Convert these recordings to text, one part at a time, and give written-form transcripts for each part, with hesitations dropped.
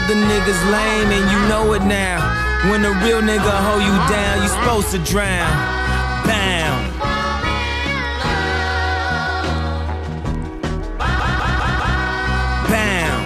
other niggas lame and you know it now. When a real nigga hold you down, you supposed to drown. Bam. Bam.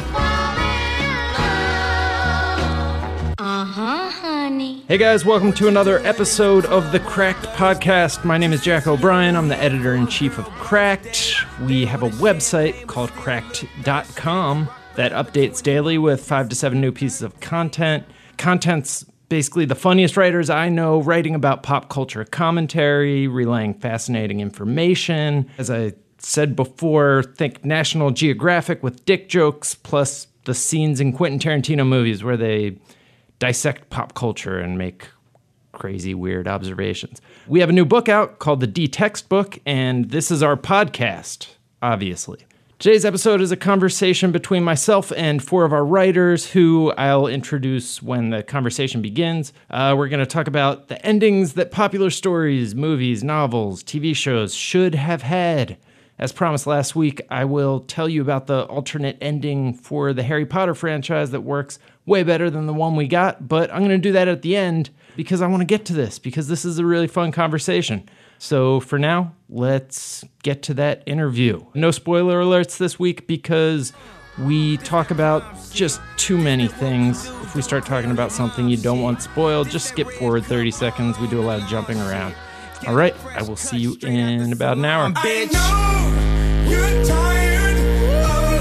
Honey. Hey guys, welcome to another episode of the Cracked Podcast. My name is Jack O'Brien. I'm the editor-in-chief of Cracked. We have a website called cracked.com that updates daily with 5 to 7 new pieces of content. Content's basically the funniest writers I know writing about pop culture commentary, relaying fascinating information. As I said before, think National Geographic with dick jokes, plus the scenes in Quentin Tarantino movies where they dissect pop culture and make crazy, weird observations. We have a new book out called The D-Textbook, and this is our podcast, obviously. Today's episode is a conversation between myself and 4 of our writers who I'll introduce when the conversation begins. We're going to talk about the endings that popular stories, movies, novels, TV shows should have had. As promised last week, I will tell you about the alternate ending for the Harry Potter franchise that works way better than the one we got, but I'm going to do that at the end because I want to get to this, because this is a really fun conversation. So for now, let's get to that interview. No spoiler alerts this week because we talk about just too many things. If we start talking about something you don't want spoiled, just skip forward 30 seconds. We do a lot of jumping around. All right, I will see you in about an hour. Bitch. You're tired of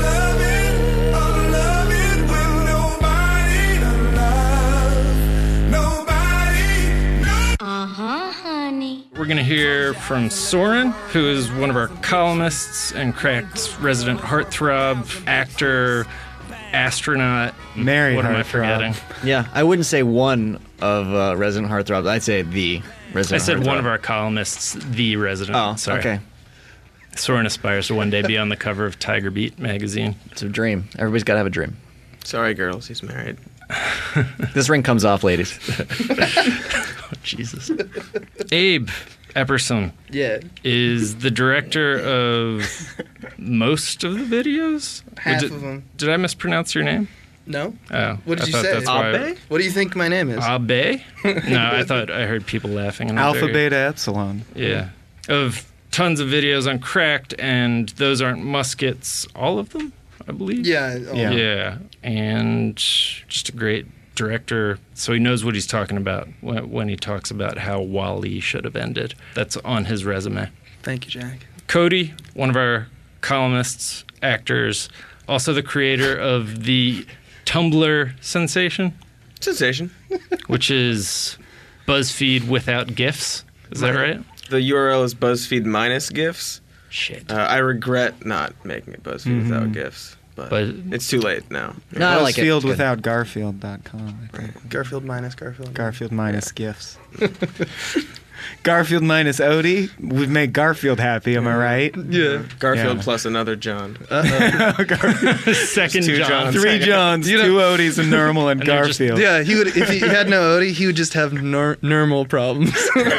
loving when nobody to love, nobody. Honey. We're going to hear from Soren, who is one of our columnists and Cracked resident heartthrob, actor, astronaut. Married What am I heartthrob. forgetting? Yeah, I wouldn't say one of Resident Heartthrobs. I'd say the Resident I said Heartthrob. one of our columnists, the resident. Oh, Sorry. okay. Soren aspires to one day be on the cover of Tiger Beat magazine. It's a dream. Everybody's got to have a dream. Sorry, girls, he's married. This ring comes off, ladies. Oh, Jesus. Abe Epperson Yeah. is the director of most of the videos. Half of them. Did I mispronounce your name? No? Oh, What did I you thought say? That's why Abe? What do you think my name is? Abe? No, I thought I heard people laughing. And I'm Alpha, very- Beta, Epsilon. Yeah. Of tons of videos on Cracked, and those aren't muskets. All of them, I believe. Yeah. Yeah. And just a great director. So he knows what he's talking about when he talks about how Wall-E should have ended. That's on his resume. Thank you, Jack. Cody, one of our columnists, actors, also the creator of the Tumblr sensation, which is BuzzFeed without GIFs. Is that right? The URL is BuzzFeed minus GIFs. Shit. I regret not making it BuzzFeed without GIFs, but it's too late now. No, I like it. Buzzfield It's good. without Garfield.com. I think. Garfield minus Garfield. Garfield minus GIFs. Garfield minus Odie. We've made Garfield happy, am I right? Yeah. Garfield Yeah. plus another John. Second Two John. Johns. 3 Johns, 2 Odies, a normal, and they're just- Garfield. Yeah, he would. If he had no Odie, he would just have normal problems.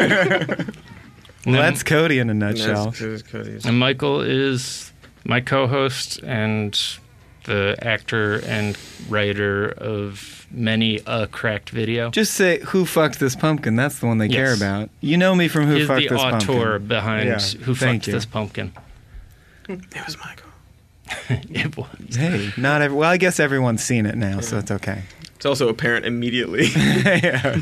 Well, that's Cody in a nutshell. That's Cody's. And Michael is my co-host and the actor and writer of many a Cracked video. Just say, who fucked this pumpkin? That's the one they care Yes. about. You know me from Who He's Fucked the This Pumpkin. auteur behind Yeah, Who thank Fucked you. This Pumpkin. It was Michael. It was. Hey, not every. Well, I guess everyone's seen it now, so it's okay. It's also apparent immediately. Yeah.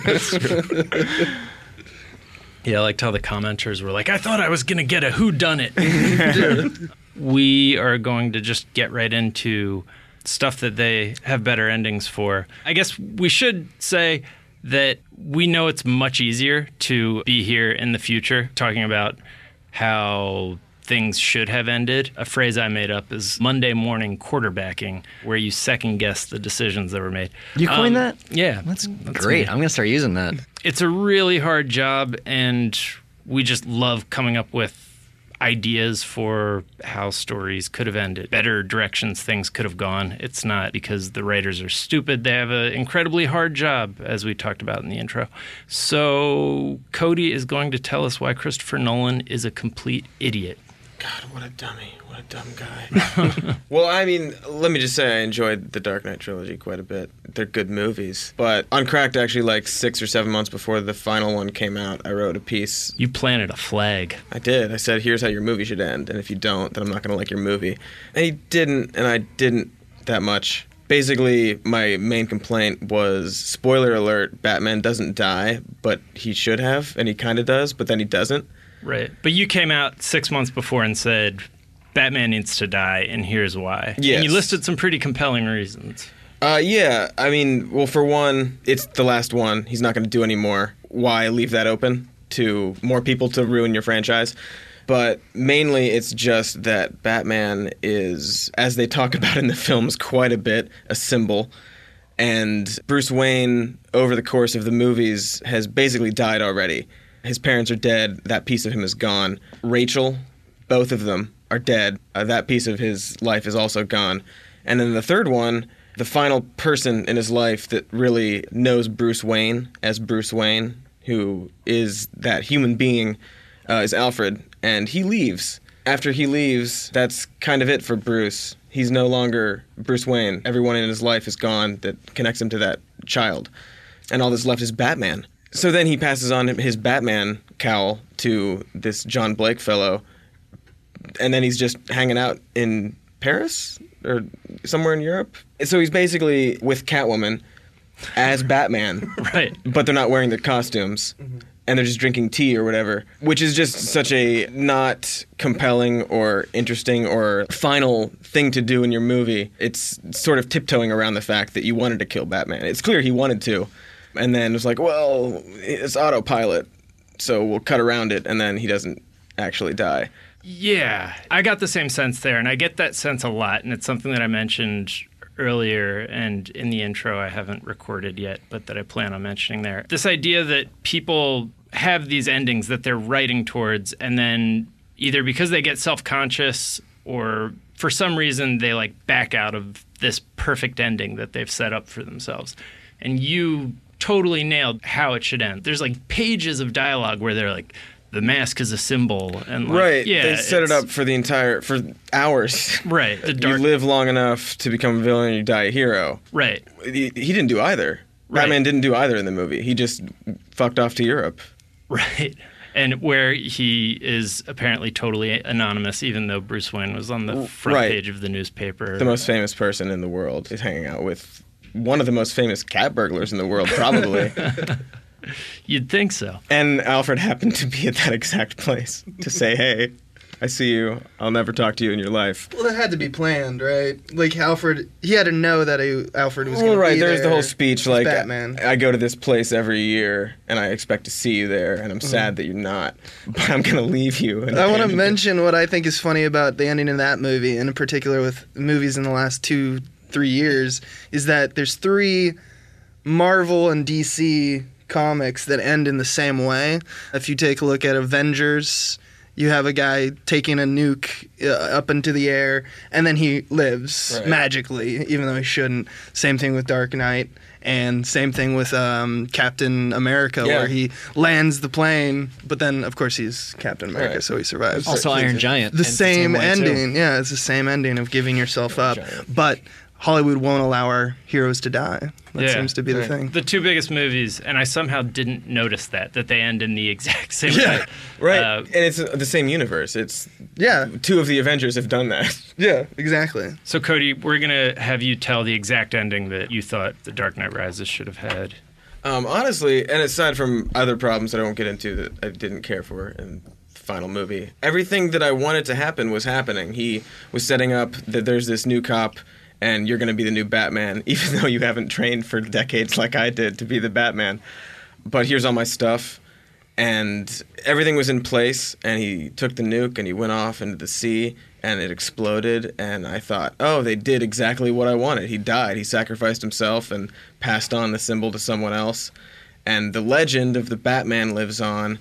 Yeah, I liked how the commenters were like, I thought I was going to get a whodunit. We are going to just get right into stuff that they have better endings for. I guess we should say that we know it's much easier to be here in the future talking about how things should have ended. A phrase I made up is Monday morning quarterbacking, where you second guess the decisions that were made. You coined that? Yeah. That's me. great. I'm going to start using that. It's a really hard job, and we just love coming up with ideas for how stories could have ended, better directions things could have gone. It's not because the writers are stupid. They have an incredibly hard job, as we talked about in the intro. So Cody is going to tell us why Christopher Nolan is a complete idiot. God, what a dummy. What a dumb guy. Well, I mean, let me just say I enjoyed the Dark Knight trilogy quite a bit. They're good movies. But on Cracked, actually, like 6 or 7 months before the final one came out, I wrote a piece. You planted a flag. I did. I said, here's how your movie should end. And if you don't, then I'm not going to like your movie. And he didn't, and I didn't that much. Basically, my main complaint was, spoiler alert, Batman doesn't die, but he should have, and he kind of does, but then he doesn't. Right. But you came out 6 months before and said, Batman needs to die, and here's why. Yes. And you listed some pretty compelling reasons. Yeah. I mean, well, for one, it's the last one. He's not going to do any more. Why leave that open to more people to ruin your franchise? But mainly it's just that Batman is, as they talk about in the films quite a bit, a symbol. And Bruce Wayne, over the course of the movies, has basically died already. His parents are dead. That piece of him is gone. Rachel, both of them are dead. That piece of his life is also gone. And then the third one, the final person in his life that really knows Bruce Wayne as Bruce Wayne, who is that human being, is Alfred. And he leaves. After he leaves, that's kind of it for Bruce. He's no longer Bruce Wayne. Everyone in his life is gone that connects him to that child. And all that's left is Batman. So then he passes on his Batman cowl to this John Blake fellow. And then he's just hanging out in Paris or somewhere in Europe. So he's basically with Catwoman as Batman. Right. But they're not wearing their costumes. Mm-hmm. And they're just drinking tea or whatever, which is just such a not compelling or interesting or final thing to do in your movie. It's sort of tiptoeing around the fact that you wanted to kill Batman. It's clear he wanted to. And then it's like, well, it's autopilot, so we'll cut around it, and then he doesn't actually die. Yeah, I got the same sense there, and I get that sense a lot, and it's something that I mentioned earlier and in the intro I haven't recorded yet, but that I plan on mentioning there. This idea that people have these endings that they're writing towards, and then either because they get self-conscious or for some reason they like back out of this perfect ending that they've set up for themselves. And you totally nailed how it should end. There's like pages of dialogue where they're like, the mask is a symbol, and like, right, yeah, they set it up for for hours. Right, You live long enough to become a villain, and you die a hero. Right. He didn't do either. Right. Batman didn't do either in the movie. He just fucked off to Europe. Right, and where he is apparently totally anonymous, even though Bruce Wayne was on the front page of the newspaper. The most famous person in the world is hanging out with one of the most famous cat burglars in the world, probably. You'd think so. And Alfred happened to be at that exact place to say, hey, I see you. I'll never talk to you in your life. Well, that had to be planned, right? Like, Alfred, he had to know that Alfred was going to be there. There's the whole speech, like, Batman. I go to this place every year, and I expect to see you there, and I'm sad that you're not, but I'm going to leave you. And I want to mention what I think is funny about the ending of that movie, and in particular with movies in the last 2-3 years, is that there's 3 Marvel and DC comics that end in the same way. If you take a look at Avengers, you have a guy taking a nuke up into the air, and then he lives magically, even though he shouldn't. Same thing with Dark Knight, and same thing with Captain America, where he lands the plane, but then, of course, he's Captain America, so he survives. Also Iron Giant. The same ending. Yeah, it's the same ending of giving yourself up. But Hollywood won't allow our heroes to die. That seems to be the thing. The 2 biggest movies, and I somehow didn't notice that they end in the exact same way. Right. And it's the same universe. It's 2 of the Avengers have done that. Yeah, exactly. So, Cody, we're going to have you tell the exact ending that you thought The Dark Knight Rises should have had. Honestly, and aside from other problems that I won't get into that I didn't care for in the final movie, everything that I wanted to happen was happening. He was setting up that there's this new cop, and you're going to be the new Batman, even though you haven't trained for decades like I did to be the Batman. But here's all my stuff. And everything was in place, and he took the nuke, and he went off into the sea, and it exploded. And I thought, oh, they did exactly what I wanted. He died. He sacrificed himself and passed on the symbol to someone else. And the legend of the Batman lives on,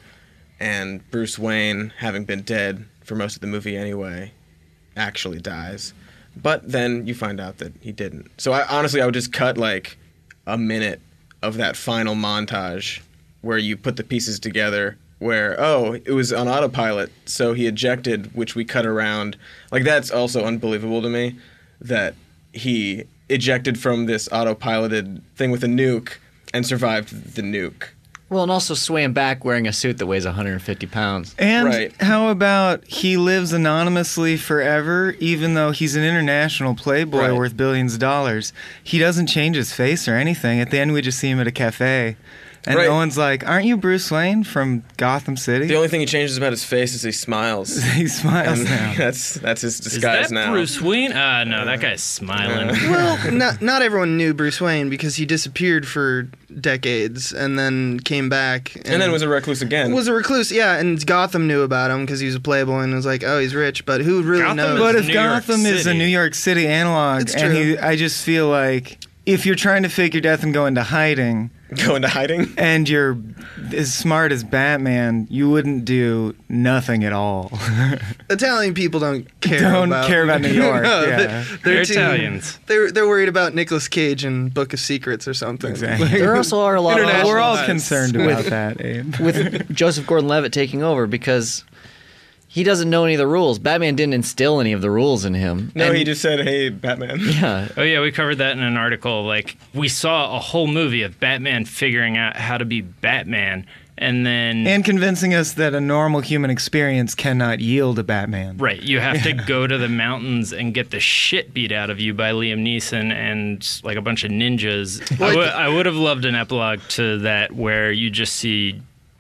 and Bruce Wayne, having been dead for most of the movie anyway, actually dies. But then you find out that he didn't. So I would just cut like a minute of that final montage where you put the pieces together where, it was on autopilot, so he ejected, which we cut around. Like, that's also unbelievable to me, that he ejected from this autopiloted thing with a nuke and survived the nuke. Well, and also swam back wearing a suit that weighs 150 pounds. And Right. how about he lives anonymously forever, even though he's an international playboy Right. worth billions of dollars? He doesn't change his face or anything. At the end, we just see him at a cafe. And Right. no one's like, aren't you Bruce Wayne from Gotham City? The only thing he changes about his face is he smiles. He smiles And now. that's his Is disguise that now. Bruce Wayne? No, that guy's smiling. Well, not everyone knew Bruce Wayne because he disappeared for decades and then came back. And then was a recluse again. was a recluse, yeah, and Gotham knew about him because he was a playboy and was like, oh, he's rich, but who really Gotham knows? is But if New York Gotham is a City. New York City analog, It's and true. I just feel like if you're trying to fake your death and go into hiding, Go into hiding? and you're as smart as Batman, you wouldn't do nothing at all. Italian people don't care Don't about care about New York, No, yeah. They're too- Italians. They're worried about Nicolas Cage and Book of Secrets or something. Exactly. There also are a lot of International We're all Nice. concerned about that, Abe. with Joseph Gordon-Levitt taking over because he doesn't know any of the rules. Batman didn't instill any of the rules in him. No, And- he just said, hey, Batman. Yeah. Oh yeah, we covered that in an article. Like, we saw a whole movie of Batman figuring out how to be Batman, and then And convincing us that a normal human experience cannot yield a Batman. right, you have to go to the mountains and get the shit beat out of you by Liam Neeson and like a bunch of ninjas. I would have loved an epilogue to that where you just see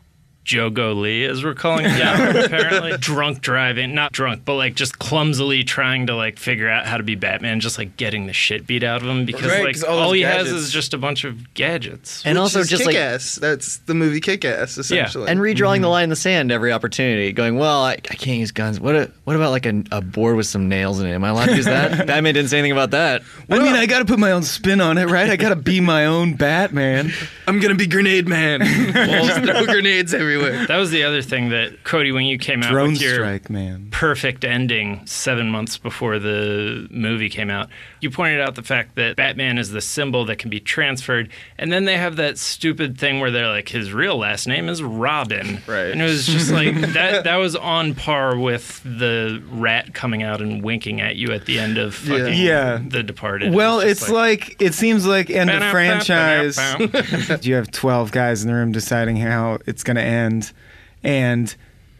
Jogo Lee, as we're calling him now, apparently. Drunk driving. Not drunk, but like just clumsily trying to like figure out how to be Batman, just like getting the shit beat out of him because Right, like 'cause all all those he has gadgets. is just a bunch of gadgets. And Which also is just like Kick-Ass. That's the movie Kick-Ass, essentially. and redrawing the line in the sand every opportunity, going, well, I can't use guns. What about like a board with some nails in it? Am I allowed to use that? Batman didn't say anything about that. I mean, I got to put my own spin on it, right? I got to be my own Batman. I'm gonna be Grenade Man. Just throw grenades everywhere. That was the other thing that, Cody, when you came out Drone with your strike, man. perfect ending 7 months before the movie came out, you pointed out the fact that Batman is the symbol that can be transferred, and then they have that stupid thing where they're like, his real last name is Robin. Right. And it was just like, that was on par with the rat coming out and winking at you at the end of fucking Yeah. The Departed. Well, It was it's just like, it seems like end of Ba-da-ba-ba-da-ba. franchise. You have 12 guys in the room deciding how it's going to end, and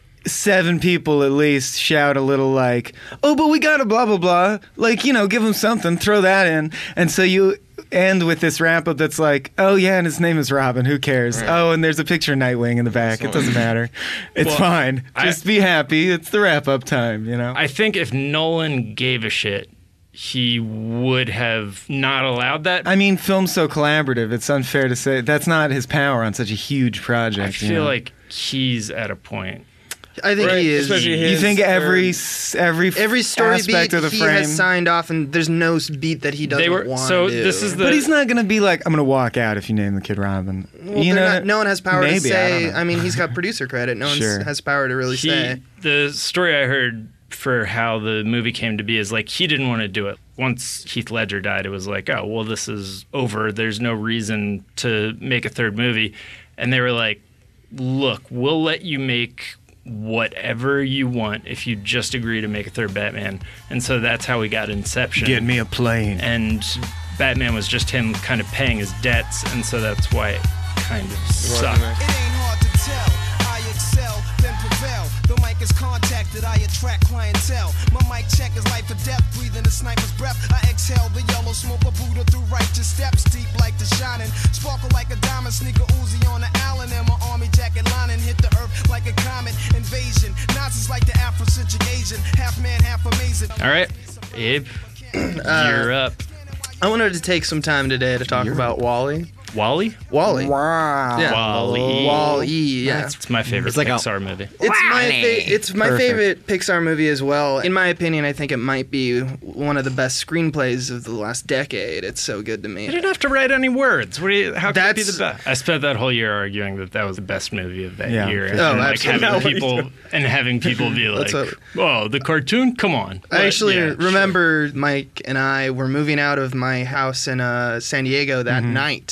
7 people at least shout a little like, oh, but we got to blah, blah, blah. Like, you know, give them something, throw that in. And so you end with this wrap up that's like, oh, yeah, and his name is Robin. Who cares? Right. Oh, and there's a picture of Nightwing in the back. It doesn't matter. It's Well, fine. I- Just be happy. It's the wrap up time, you know? I think if Nolan gave a shit, he would have not allowed that. I mean, film's so collaborative. It's unfair to say that's not his power on such a huge project. I you feel know? like he's at a point. I think Right, he is. especially You his think every Every story aspect beat of the he frame, has signed off, and there's no beat that he doesn't They were want so. to do. This is the. but he's not going to be like, I'm going to walk out if you name the kid Robin. Well, you they're know, not, no one has power maybe, to say. I don't know. I mean, he's got producer credit. No one Sure. has power to really say. The story I heard for how the movie came to be is like he didn't want to do it. Once Heath Ledger died, it was like, oh well, this is over. There's no reason to make a third movie, and they were like, look, we'll let you make whatever you want if you just agree to make a third Batman. And so that's how we got Inception. Get me a plane. And Batman was just him kind of paying his debts, and so that's why it kind of sucked. It ain't hard to tell. I excel, then prevail. The mic is contacted, I attract clientele. My mic check is life or death, breathing a sniper's breath. I exhale the yellow smoke of Buddha through righteous steps, deep like the shining. Sparkle like a diamond, sneaker Uzi on the island, and my army jacket lining hit the earth like a comet. Invasion, Nazis like the Afrocentric Asian, half man, half amazing. All right, Abe, you're up. I wanted to take some time today to talk about Wall-E. Wally? Wall-E. Wow. Yeah. Wall-E. Wall-E, yeah. It's my favorite It's like a- Pixar movie. It's my Perfect. favorite Pixar movie as well. In my opinion, I think it might be one of the best screenplays of the last decade. It's so good to me. You didn't have to write any words. How could it be the That's- best? I spent that whole year arguing that was the best movie of that Yeah. year, and, Oh, like absolutely. having people be like, That's "Oh, the cartoon? Come on!" I But, actually yeah, remember Mike and I were moving out of my house in San Diego that night. And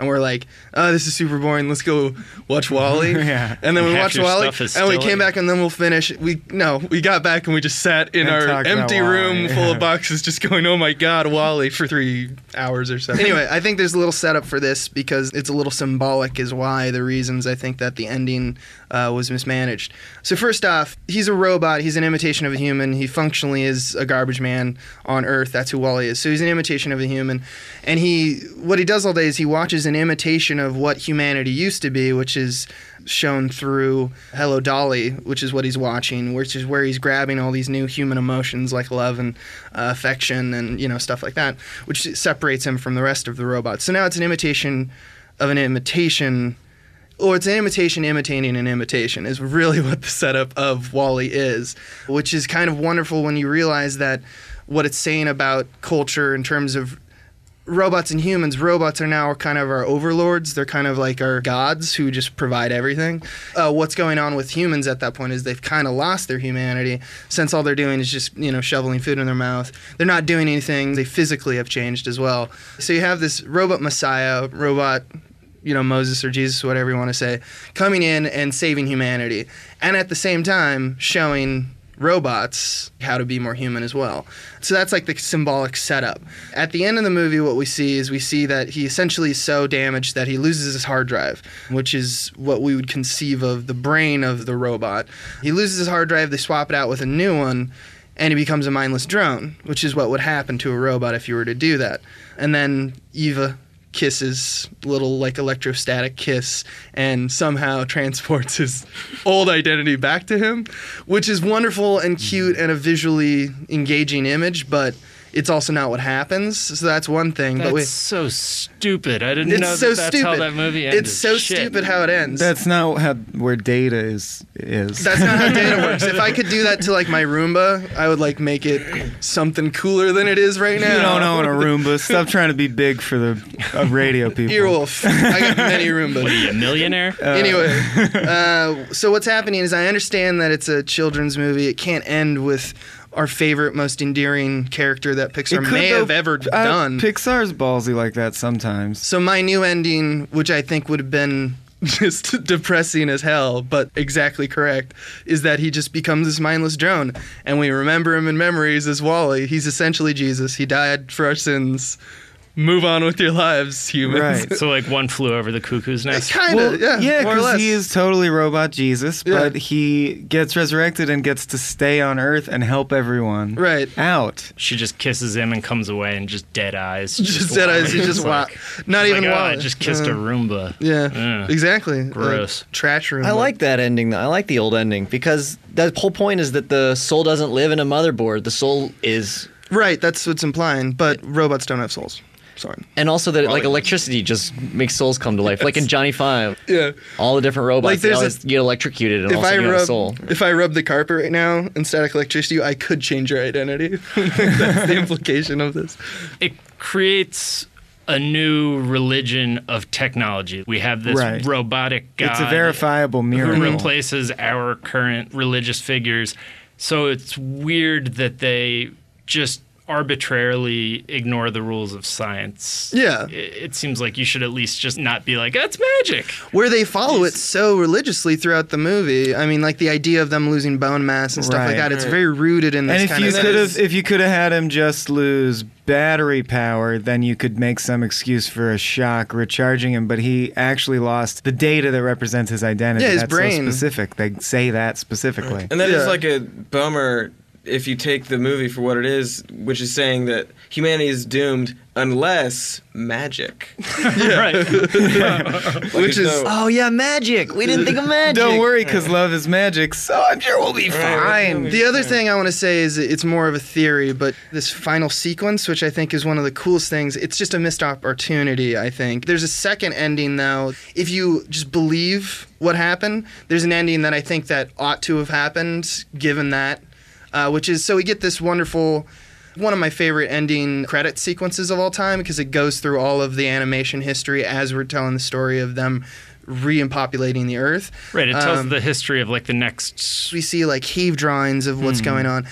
and we're like, oh, this is super boring. Let's go watch Wall-E. Yeah. And then we Half watched your Wall-E, stuff is and we still came in. back, and then we'll finish. We got back, and we just sat in And our talked about empty Wall-E. room full of boxes, just going, oh my God, Wall-E for 3 hours or so. Anyway, I think there's a little setup for this because it's a little symbolic is why the reasons I think that the ending was mismanaged. So first off, he's a robot. He's an imitation of a human. He functionally is a garbage man on Earth. That's who Wall-E is. So he's an imitation of a human. And what he does all day is he watches an imitation of what humanity used to be, which is shown through Hello Dolly, which is what he's watching, which is where he's grabbing all these new human emotions like love and affection and stuff like that, which separates him from the rest of the robots. So now it's an imitation of an imitation, or it's an imitation imitating an imitation is really what the setup of Wall-E is, which is kind of wonderful when you realize that what it's saying about culture in terms of robots and humans. Robots are now kind of our overlords. They're kind of like our gods who just provide everything. What's going on with humans at that point is they've kind of lost their humanity since all they're doing is just, shoveling food in their mouth. They're not doing anything. They physically have changed as well. So you have this robot messiah, robot, Moses or Jesus, whatever you want to say, coming in and saving humanity. And at the same time showing robots how to be more human as well. So that's like the symbolic setup. At the end of the movie, what we see that he essentially is so damaged that he loses his hard drive, which is what we would conceive of the brain of the robot. He loses his hard drive, they swap it out with a new one, and he becomes a mindless drone, which is what would happen to a robot if you were to do that. And then Eva kisses, little like electrostatic kiss, and somehow transports his old identity back to him, which is wonderful and cute and a visually engaging image, but it's also not what happens. So that's one thing. That's so stupid. I didn't know so that's stupid. how that movie ended. It's so Shit. stupid how it ends. That's not where Data is. That's not how Data works. If I could do that to like my Roomba, I would like make it something cooler than it is right now. You don't own a Roomba. Stop trying to be big for the radio people. Earwolf. I got many Roombas. What are you, a millionaire? Anyway, so what's happening is I understand that it's a children's movie. It can't end with our favorite, most endearing character that Pixar may have ever done. Pixar's ballsy like that sometimes. So my new ending, which I think would have been just depressing as hell, but exactly correct, is that he just becomes this mindless drone, and we remember him in memories as Wall-E. He's essentially Jesus. He died for our sins. Move on with your lives, humans. Right. So like One Flew Over the Cuckoo's Nest. Kind of, yeah, more or because less. he is totally robot Jesus, Yeah. but he gets resurrected and gets to stay on Earth and help everyone Right. out. She just kisses him and comes away and just dead eyes. Just dead eyes. He just It's wow. Not she's even like, oh, wow. I just kissed a Roomba. Yeah, exactly. Gross. Trash room. I like that ending, though. I like the old ending because the whole point is that the soul doesn't live in a motherboard. The soul is. Right, that's what's implying, but robots don't have souls. Sorry. And also that like electricity just makes souls come to life. Like in Johnny Five, Yeah. all the different robots Like, they there's always get electrocuted and If also I get a rub soul. if I rub the carpet right now and static electricity, I could change your identity. That's the implication of this. It creates a new religion of technology. We have this Right. robotic god It's a verifiable who miracle. replaces our current religious figures. So it's weird that they just arbitrarily ignore the rules of science. Yeah. It seems like you should at least just not be like, that's magic. Where they follow it so religiously throughout the movie. I mean, like the idea of them losing bone mass and stuff like Right. that. It's very rooted in this And kind of. if you could have had him just lose battery power, then you could make some excuse for a shock recharging him. But he actually lost the data that represents his identity. Yeah, his That's brain. so specific. They say that specifically. And that is Yeah. like a bummer if you take the movie for what it is, which is saying that humanity is doomed unless magic. Right. Which is so- Oh yeah, magic. We didn't think of magic. Don't worry, because love is magic, so I'm sure we'll be fine. The other thing I want to say is it's more of a theory, but this final sequence, which I think is one of the coolest things, it's just a missed opportunity, I think. There's a second ending, though. If you just believe what happened, there's an ending that I think that ought to have happened, given that, which is, so we get this wonderful, one of my favorite ending credit sequences of all time, because it goes through all of the animation history as we're telling the story of them re-populating the Earth. Right. It tells the history of like the next. We see like heave drawings of what's going on. Then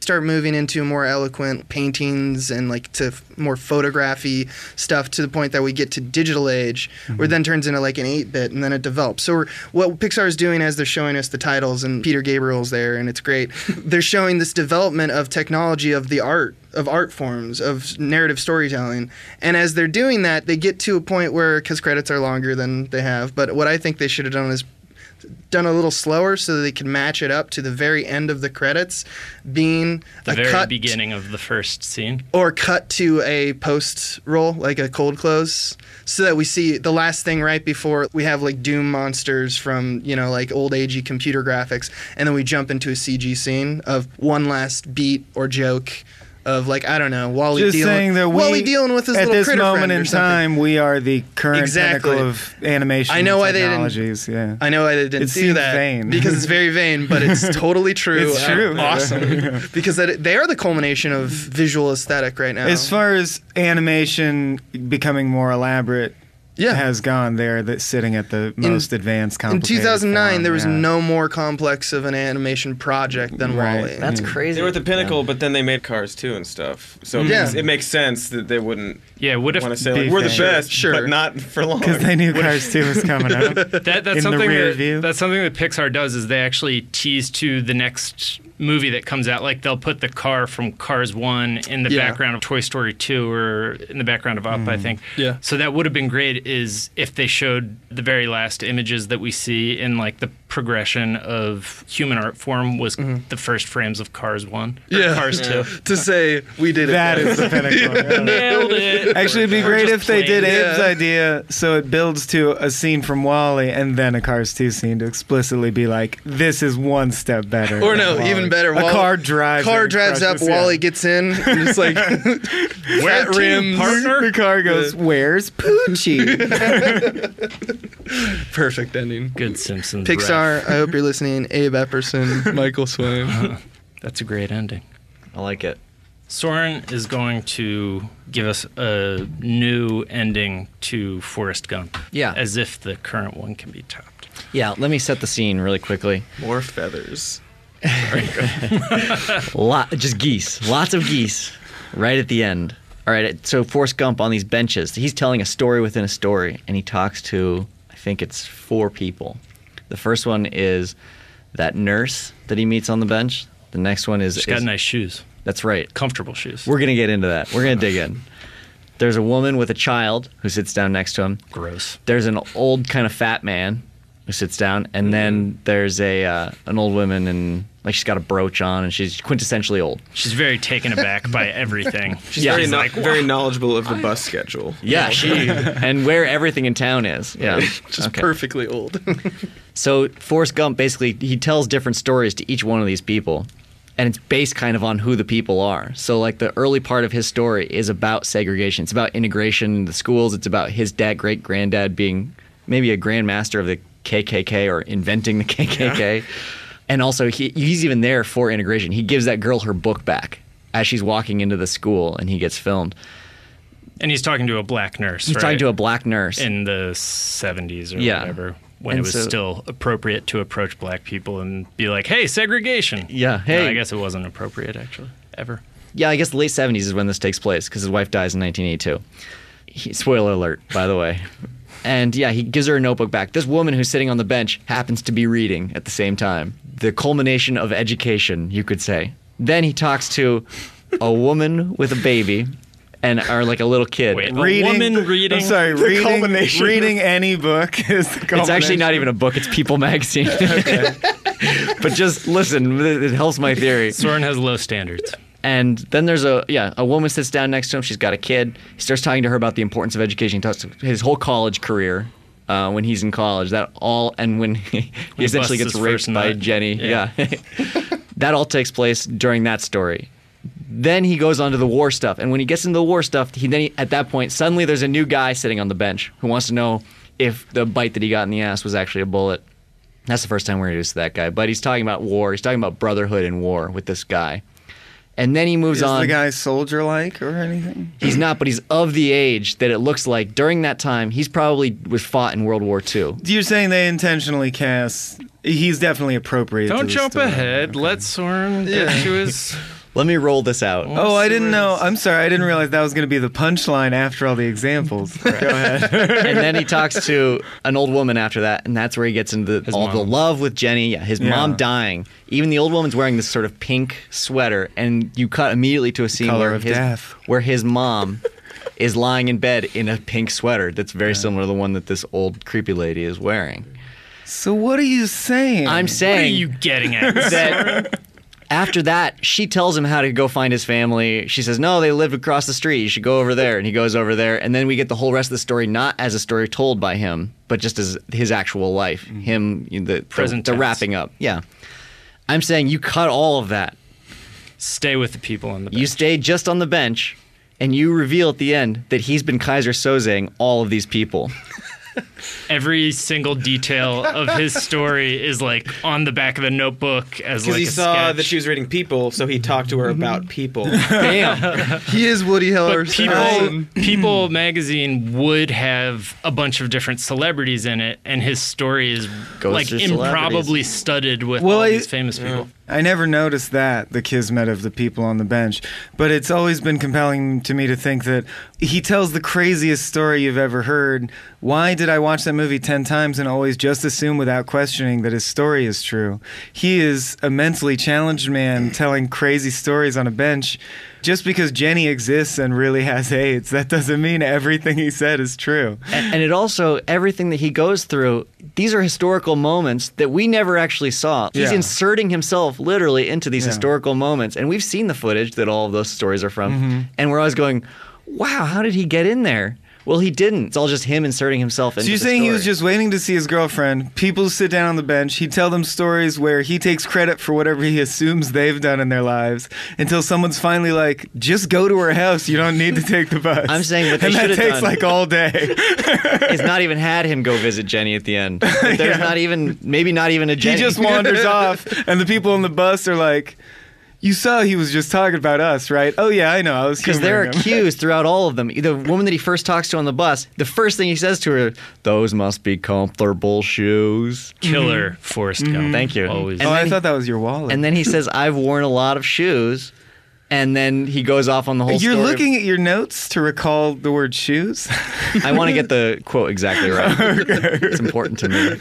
start moving into more eloquent paintings and like to more photography stuff to the point that we get to digital age, where it then turns into like an 8-bit and then it develops. So what Pixar is doing as they're showing us the titles, and Peter Gabriel's there and it's great, they're showing this development of technology of the art forms, of narrative storytelling. And as they're doing that, they get to a point where, because credits are longer than they have, but what I think they should have done is done a little slower so that they can match it up to the very end of the credits being The a very cut beginning of the first scene. or cut to a post roll, like a cold close, so that we see the last thing right before we have like Doom monsters from, you know, like old agey computer graphics, and then we jump into a CG scene of one last beat or joke of like, I don't know, Wally Just saying that dealing with his at little this critter moment friend or in something. time, we are the current Exactly. pinnacle of animation I know why they didn't- technologies. Yeah. I know I didn't It do seems that vain. because it's very vain, but it's totally true. It's true. Awesome. Because they are the culmination of visual aesthetic right now. As far as animation becoming more elaborate has gone, they're sitting at the most advanced, in complicated 2009, form, there was yeah. no more complex of an animation project than Right. WALL-E. That's crazy. They were at the pinnacle, but then they made Cars 2 and stuff. So it makes sense that they wouldn't Yeah, what if want to say, Be like, we're the fair. best, Sure. but not for long. Because they knew Cars 2 was coming out. that's in the something rear view. that's something that Pixar does is they actually tease to the next movie that comes out. Like they'll put the car from Cars 1 in the background of Toy Story 2 or in the background of Up, I think. Yeah. So that would have been great is if they showed the very last images that we see in like the progression of human art form was the first frames of Cars 1 or Cars 2. To say we did it. That is the pinnacle. yeah. Nailed it. Actually, it'd be Or great just if they did plain. Abe's idea, so it builds to a scene from WALL-E and then a Cars 2 scene to explicitly be like, this is one step better. Or than no, WALL-E. even better. A car drives. Car and drives up. crushes, Wally gets in. And it's like Where fat to, rims. partner? The car goes, where's Poochie? Perfect ending. Good Simpsons. Pixar, I hope you're listening. Abe Epperson, Michael Swain. ref. That's a great ending. I like it. Soren is going to give us a new ending to Forrest Gump. Yeah. As if the current one can be topped. Yeah, let me set the scene really quickly. More feathers. Just geese. Lots of geese right at the end. All right, so Forrest Gump on these benches. He's telling a story within a story, and he talks to, I think it's 4 people. The first one is that nurse that he meets on the bench. The next one is... She's got nice shoes. That's right. Comfortable shoes. We're going to get into that. We're going to dig in. There's a woman with a child who sits down next to him. Gross. There's an old kind of fat man who sits down, and then there's an old woman, and like she's got a brooch on, and she's quintessentially old. She's very taken aback by everything. She's Yeah. very, She's no- like, very knowledgeable of the bus schedule. Yeah, she and where everything in town is. Yeah, Just Okay. perfectly old. So Forrest Gump basically he tells different stories to each one of these people, and it's based kind of on who the people are. So like the early part of his story is about segregation. It's about integration in the schools. It's about his great granddad being maybe a grandmaster of the KKK or inventing the KKK. Yeah. And also he's even there for integration. He gives that girl her book back as she's walking into the school, and he gets filmed. And he's talking to a black nurse, He's right? talking to a black nurse. in the 70s or Yeah. whatever, when And it was so- still appropriate to approach black people and be like, hey, segregation. Yeah, No, hey. I guess it wasn't appropriate, actually, ever. Yeah, I guess the late 70s is when this takes place because his wife dies in 1982. Spoiler alert, by the way. And yeah, he gives her a notebook back. This woman who's sitting on the bench happens to be reading at the same time. The culmination of education, you could say. Then he talks to a woman with a baby or like a little kid. Wait, a woman reading? I'm sorry, reading any book is the culmination. It's actually not even a book, it's People magazine. But just listen, it helps my theory. Soren has low standards. And then there's a woman sits down next to him. She's got a kid. He starts talking to her about the importance of education. He talks to his whole college career when he's in college. And when he essentially busts gets his raped first by nut. Jenny. Yeah. That all takes place during that story. Then he goes on to the war stuff. And when he gets into the war stuff, at that point, suddenly there's a new guy sitting on the bench who wants to know if the bite that he got in the ass was actually a bullet. That's the first time we're introduced to that guy. But he's talking about war. He's talking about brotherhood in war with this guy. And then he moves Is on. the guy soldier-like or anything? He's not, but he's of the age that it looks like during that time he's probably was fought in World War II. You're saying they intentionally cast... He's definitely appropriate to Don't the jump story. ahead. Okay. Let Soren get to his Let me roll this out. Oh, I didn't know. I'm sorry. I didn't realize that was going to be the punchline after all the examples. Go ahead. And then he talks to an old woman after that, and that's where he gets into all the love with Jenny. Yeah, his mom dying. Even the old woman's wearing this sort of pink sweater, and you cut immediately to a scene where his mom is lying in bed in a pink sweater that's very similar to the one that this old creepy lady is wearing. So what are you saying? I'm saying... What are you getting at? That after that, she tells him how to go find his family. She says, no, they live across the street. You should go over there. And he goes over there. And then we get the whole rest of the story not as a story told by him, but just as his actual life. Him, the wrapping up. Yeah. I'm saying you cut all of that. Stay with the people on the bench. You stay just on the bench, and you reveal at the end that he's been Kaiser Sozang all of these people. Every single detail of his story is like on the back of the notebook as Because like he a saw sketch. that she was reading People, so he talked to her about people. Damn. He is Woody But Harrelson. People magazine would have a bunch of different celebrities in it, and his story is Goes like through improbably celebrities. studded with Well, all I- these famous people. I never noticed that, the kismet of the people on the bench. But it's always been compelling to me to think that he tells the craziest story you've ever heard. Why did I watch that movie 10 times and always just assume without questioning that his story is true? He is a mentally challenged man telling crazy stories on a bench. Just because Jenny exists and really has AIDS, that doesn't mean everything he said is true. And it also, everything that he goes through, these are historical moments that we never actually saw. He's Yeah. inserting himself literally into these historical moments. And we've seen the footage that all of those stories are from. And we're always going, wow, how did he get in there? Well, he didn't. It's all just him inserting himself into So you're the saying story. he was just waiting to see his girlfriend. People sit down on the bench. He'd tell them stories where he takes credit for whatever he assumes they've done in their lives until someone's finally like, just go to her house. You don't need to take the bus. I'm saying what they and that should have takes done like all day. It's not even had him go visit Jenny at the end. There's not even, maybe not even a He Jenny. just wanders off, and the people on the bus are like, you saw he was just talking about us, right? Oh, yeah, I know. I was Because there are humoring him." cues throughout all of them. The woman that he first talks to on the bus, the first thing he says to her, those must be comfortable shoes. Killer Forrest Gump. Thank you. Always. Oh, I then- thought that was your wallet. And then he says, I've worn a lot of shoes. And then he goes off on the whole You're story. looking at your notes to recall the word shoes? I want to get the quote exactly right. It's important to me.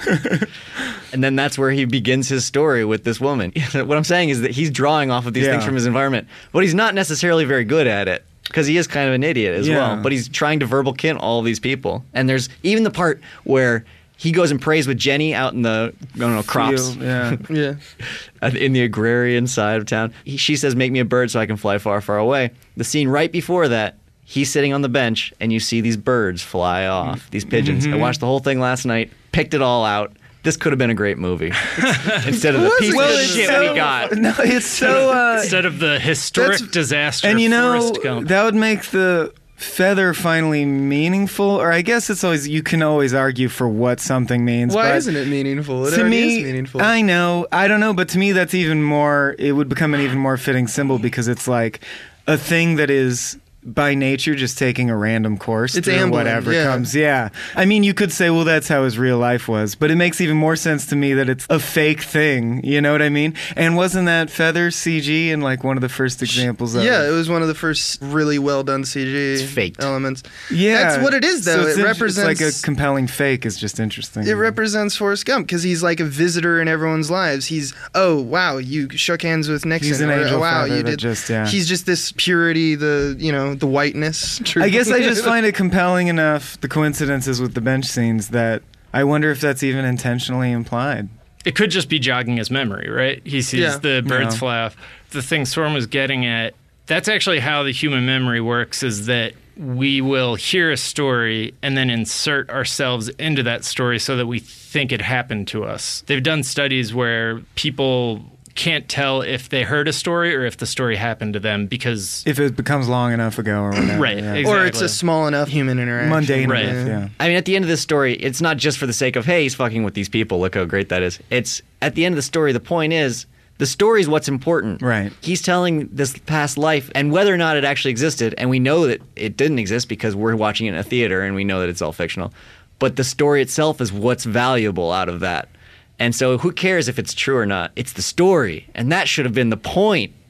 And then that's where he begins his story with this woman. What I'm saying is that he's drawing off of these things Yeah. from his environment, but he's not necessarily very good at it because he is kind of an idiot as Yeah. well. But he's trying to verbal kint all of these people. And there's even the part where he goes and prays with Jenny out in the, I don't know, crops. Field, yeah. Yeah. In the agrarian side of town. She says, make me a bird so I can fly far, far away. The scene right before that, he's sitting on the bench and you see these birds fly off, these pigeons. I watched the whole thing last night, picked it all out. This could have been a great movie instead of the piece Well, of it's shit so- we got. No, it's so... Instead of the historic That's- disaster and you of know, Forrest Gump. that would make the feather finally meaningful, or I guess it's always, you can always argue for what something means. Why but isn't it meaningful? It to already me, is meaningful. I know, I don't know, but to me that's even more, it would become an even more fitting symbol because it's like a thing that is by nature just taking a random course It's through ambling, whatever yeah. comes. Yeah. I mean, you could say, well, that's how his real life was, but it makes even more sense to me that it's a fake thing. You know what I mean? And wasn't that feather CG in like one of the first examples of Yeah, it was one of the first really well done CG It's faked. elements. Yeah. That's what it is, though. it's It it's like a represents- compelling fake is just interesting. It represents Forrest Gump because he's like a visitor in everyone's lives. He's, oh wow, you shook hands with Nixon. He's an or, angel oh, wow, feather you that did. just, yeah. He's just this purity, the whiteness. I guess I just find it compelling enough, the coincidences with the bench scenes, that I wonder if that's even intentionally implied. It could just be jogging his memory, right? He sees Yeah. the birds Yeah. fly off. The thing Storm was getting at, that's actually how the human memory works, is that we will hear a story and then insert ourselves into that story so that we think it happened to us. They've done studies where people can't tell if they heard a story or if the story happened to them because... If it becomes long enough ago or whatever. Right, yeah. exactly. Or it's a small enough human interaction. Mundane Right. enough, yeah. I mean, at the end of this story, it's not just for the sake of, hey, he's fucking with these people. Look how great that is. It's at the end of the story, the point is, the story is what's important. Right. He's telling this past life, and whether or not it actually existed, and we know that it didn't exist because we're watching it in a theater and we know that it's all fictional. But the story itself is what's valuable out of that. And so who cares if it's true or not? It's the story. And that should have been the point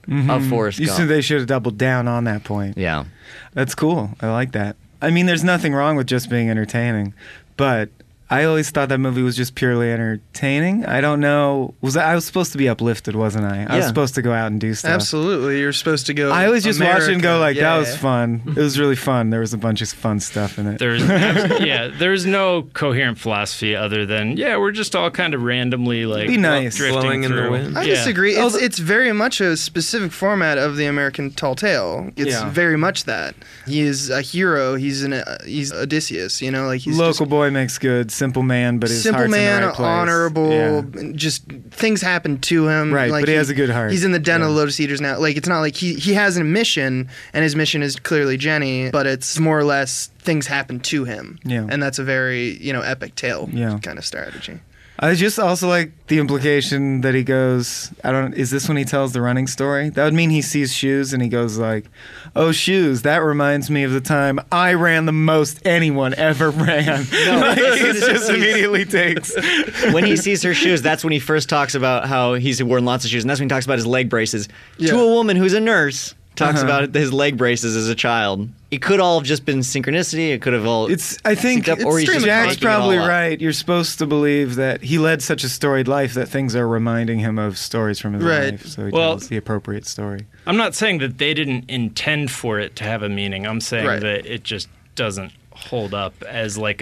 of Forrest You Gump. said they should have doubled down on that point. Yeah. That's cool. I like that. I mean, there's nothing wrong with just being entertaining, but I always thought that movie was just purely entertaining. I don't know. I was supposed to be uplifted, wasn't I? I was Yeah. supposed to go out and do stuff. Absolutely, you're supposed to go. I always just watch it and go like, America. that was fun. It was really fun. There was a bunch of fun stuff in it. There's no coherent philosophy other than we're just all kind of randomly like Be nice. drifting Flowing in the through. wind. I Yeah. disagree. It's very much a specific format of the American tall tale. It's Yeah. very much that. He is a hero. He's Odysseus. You know, like he's Local boy makes good. Simple man, but his simple heart's man, in the right place. honorable. Yeah. Just things happen to him. Right, like but he has a good heart. He's in the den of Yeah. the Lotus Eaters now. Like it's not like he has a mission, and his mission is clearly Jenny, but it's more or less things happen to him. Yeah. And that's a very epic tale Yeah. kind of strategy. I just also like the implication that he goes, is this when he tells the running story? That would mean he sees shoes and he goes like, oh, shoes, that reminds me of the time I ran the most anyone ever ran. It just immediately takes. When he sees her shoes, that's when he first talks about how he's worn lots of shoes, and that's when he talks about his leg braces. Yeah. To a woman who's a nurse, talks about his leg braces as a child. It could all have just been synchronicity. It could have all. I think synced up, or he's just Jack's making it probably all up. right. You're supposed to believe that he led such a storied life that things are reminding him of stories from his Right. life. So he Well- tells the appropriate story. I'm not saying that they didn't intend for it to have a meaning. I'm saying Right. that it just doesn't hold up as like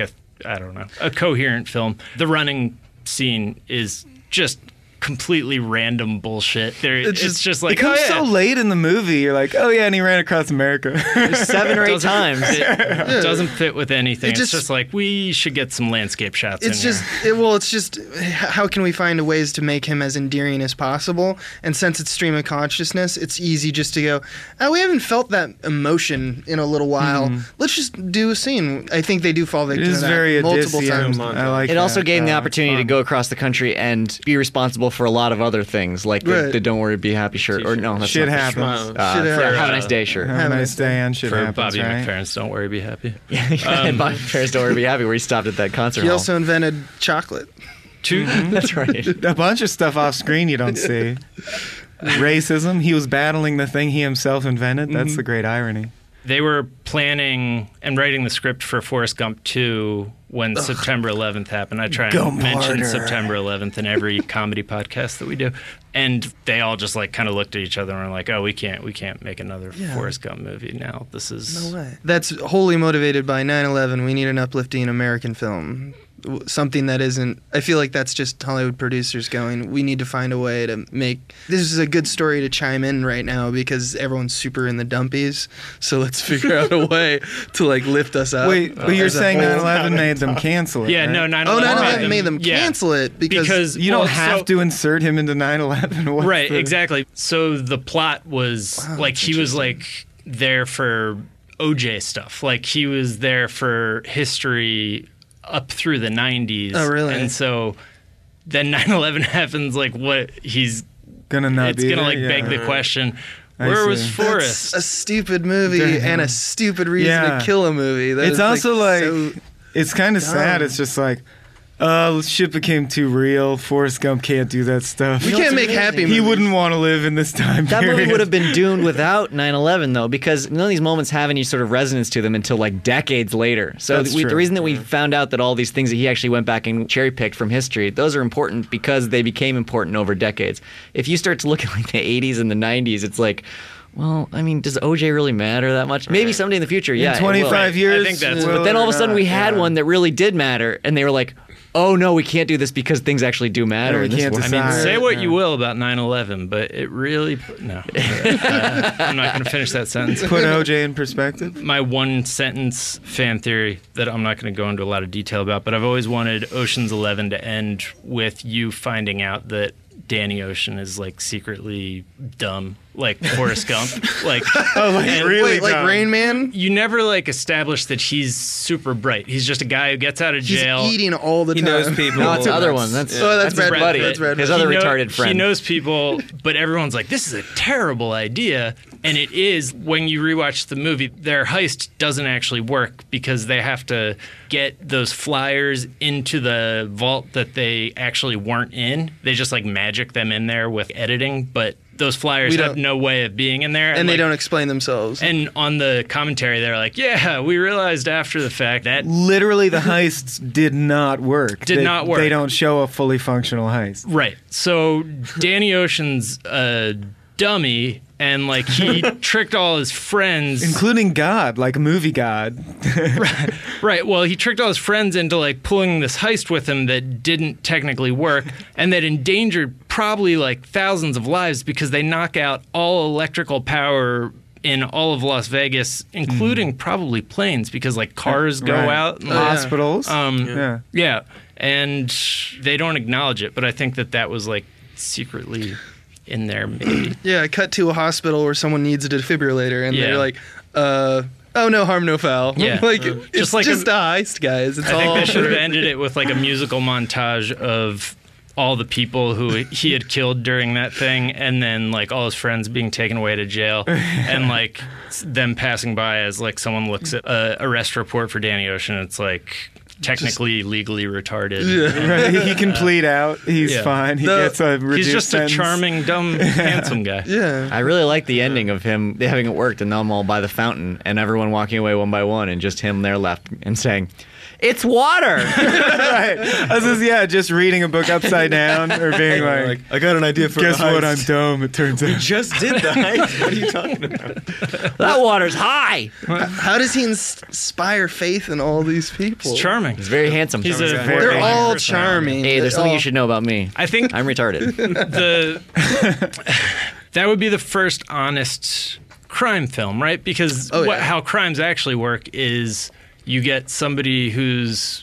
a coherent film. The running scene is just completely random bullshit. It's just like It comes oh, yeah. so late in the movie. You're like, oh yeah, and he ran across America. 7 or 8 Doesn't- times. It doesn't fit with anything. It It's just- just like we should get some landscape shots. It's in just, here. it's just, how can we find ways to make him as endearing as possible? And since it's stream of consciousness, it's easy just to go, oh, we haven't felt that emotion in a little while. Let's just do a scene. I think they do fall It victim is to that very multiple Odyssean. times. I like It also that. gave him the It's opportunity to fun. go across the country and be responsible for a lot of other things, like the Right. Don't Worry, Be Happy shirt. Or no, that's Shit not the happens. Schmo. Shit for happens. Have a Nice Day shirt. Have a nice day and shit For happens, Bobby right? McFerrin's Don't Worry, Be Happy. And Bobby McFerrin's Don't Worry, Be Happy, where he stopped at that concert He hall. also invented chocolate. That's right. A bunch of stuff off screen you don't see. Racism. He was battling the thing he himself invented. That's the great irony. They were planning and writing the script for Forrest Gump 2 when September 11th happened. I try Go and mention harder. September 11th in every comedy podcast that we do. And they all just like kind of looked at each other and were like, "Oh, we can't make another Forrest Gump movie now. This is That's wholly motivated by 9/11. We need an uplifting American film. Something that isn't. I feel like that's just Hollywood producers going, we need to find a way to make. This is a good story to chime in right now because everyone's super in the dumpies. So let's figure out a way to like lift us up. Wait, but you're as a saying whole. 9/11 made them cancel it? Yeah, right? no, 9/11 Oh, 9/11 made them yeah. cancel it because You don't well, have so- to insert him into 9/11. What's Right, the- exactly. So the plot was like he was like there for OJ stuff. Like he was there for history up through the 90s. Oh, really? And so then 9/11 happens, like what he's Gonna not it's be gonna there? like beg Yeah. the question, I where was see. Forrest? that's a stupid movie Damn. and a stupid reason Yeah. to kill a movie. That It's is, also like, so- it's kind of sad. dumb. It's just like, shit became too real. Forrest Gump can't do that stuff. we can't make happy movies. He wouldn't want to live in this time That period. movie would have been doomed without 9/11, though, because none of these moments have any sort of resonance to them until like decades later. So That's the true. reason that we found out that all these things that he actually went back and cherry picked from history, those are important because they became important over decades. If you start to look at like the 80s and the 90s, it's like, well, I mean, does OJ really matter that much? Maybe someday in the future, yeah. in it will. 25 years. I think that's- will But then it all of or a sudden not? we had Yeah. one that really did matter, and they were like, oh no, we can't do this because things actually do matter. Yeah, we in this can't world. I mean, decide. say what Yeah. you will about 9/11, but it really no. I'm not going to finish that sentence. Put OJ in perspective. My one sentence fan theory that I'm not going to go into a lot of detail about, but I've always wanted Ocean's 11 to end with you finding out that Danny Ocean is like secretly dumb, like Forrest Gump. Like, and Wait, like Rain Man? you never like establish that he's super bright. He's just a guy who gets out of He's jail. eating all the He time. knows people. No, it's the other one. That's Oh, that's his Brad buddy. Pitt. That's Brad His Pitt. other He know- retarded friend. He knows people, but everyone's like, this is a terrible idea. And it is, when you rewatch the movie, their heist doesn't actually work because they have to get those flyers into the vault that they actually weren't in. They just like magic them in there with editing, but those flyers We have don't- no way of being in there. And they like, don't explain themselves. And on the commentary, they're like, yeah, we realized after the fact that Literally, the heists did not work. Did not work. They don't show a fully functional heist. Right. So Danny Ocean's a dummy, and like he tricked all his friends, Including God, like a movie God. right. Well, he tricked all his friends into like pulling this heist with him that didn't technically work, and that endangered probably like thousands of lives because they knock out all electrical power in all of Las Vegas, including probably planes, because like cars go Right. out. And, Hospitals. yeah. Yeah. And they don't acknowledge it, but I think that was like secretly in there, maybe. Yeah, I cut to a hospital where someone needs a defibrillator, and Yeah. they're like, oh, no harm, no foul. Yeah. like, Just it's like just a heist, guys. It's I think all they should have ended it with like a musical montage of all the people who he had killed during that thing, and then like all his friends being taken away to jail, and like them passing by as like someone looks at a arrest report for Danny Ocean. It's like technically legally retarded. Right. He can plead out. He's Yeah. fine. He The- gets a reduced He's just sentence. a charming, dumb, handsome guy. Yeah. I really like the ending of him having it worked and them all by the fountain and everyone walking away one by one and just him there left and saying, "It's water." Right. I was just reading a book upside down or being like, I got an idea for guess the what? heist. I'm dumb. It turns out. Just did the heist. What are you talking about? That water's high. How does he inspire faith in all these people? He's charming. He's very handsome. He's a Very- very They're all personality. charming. Hey, there's They're something all- you should know about me. I think I'm retarded. that would be the first honest crime film, right? Because Oh, yeah. how crimes actually work is you get somebody who's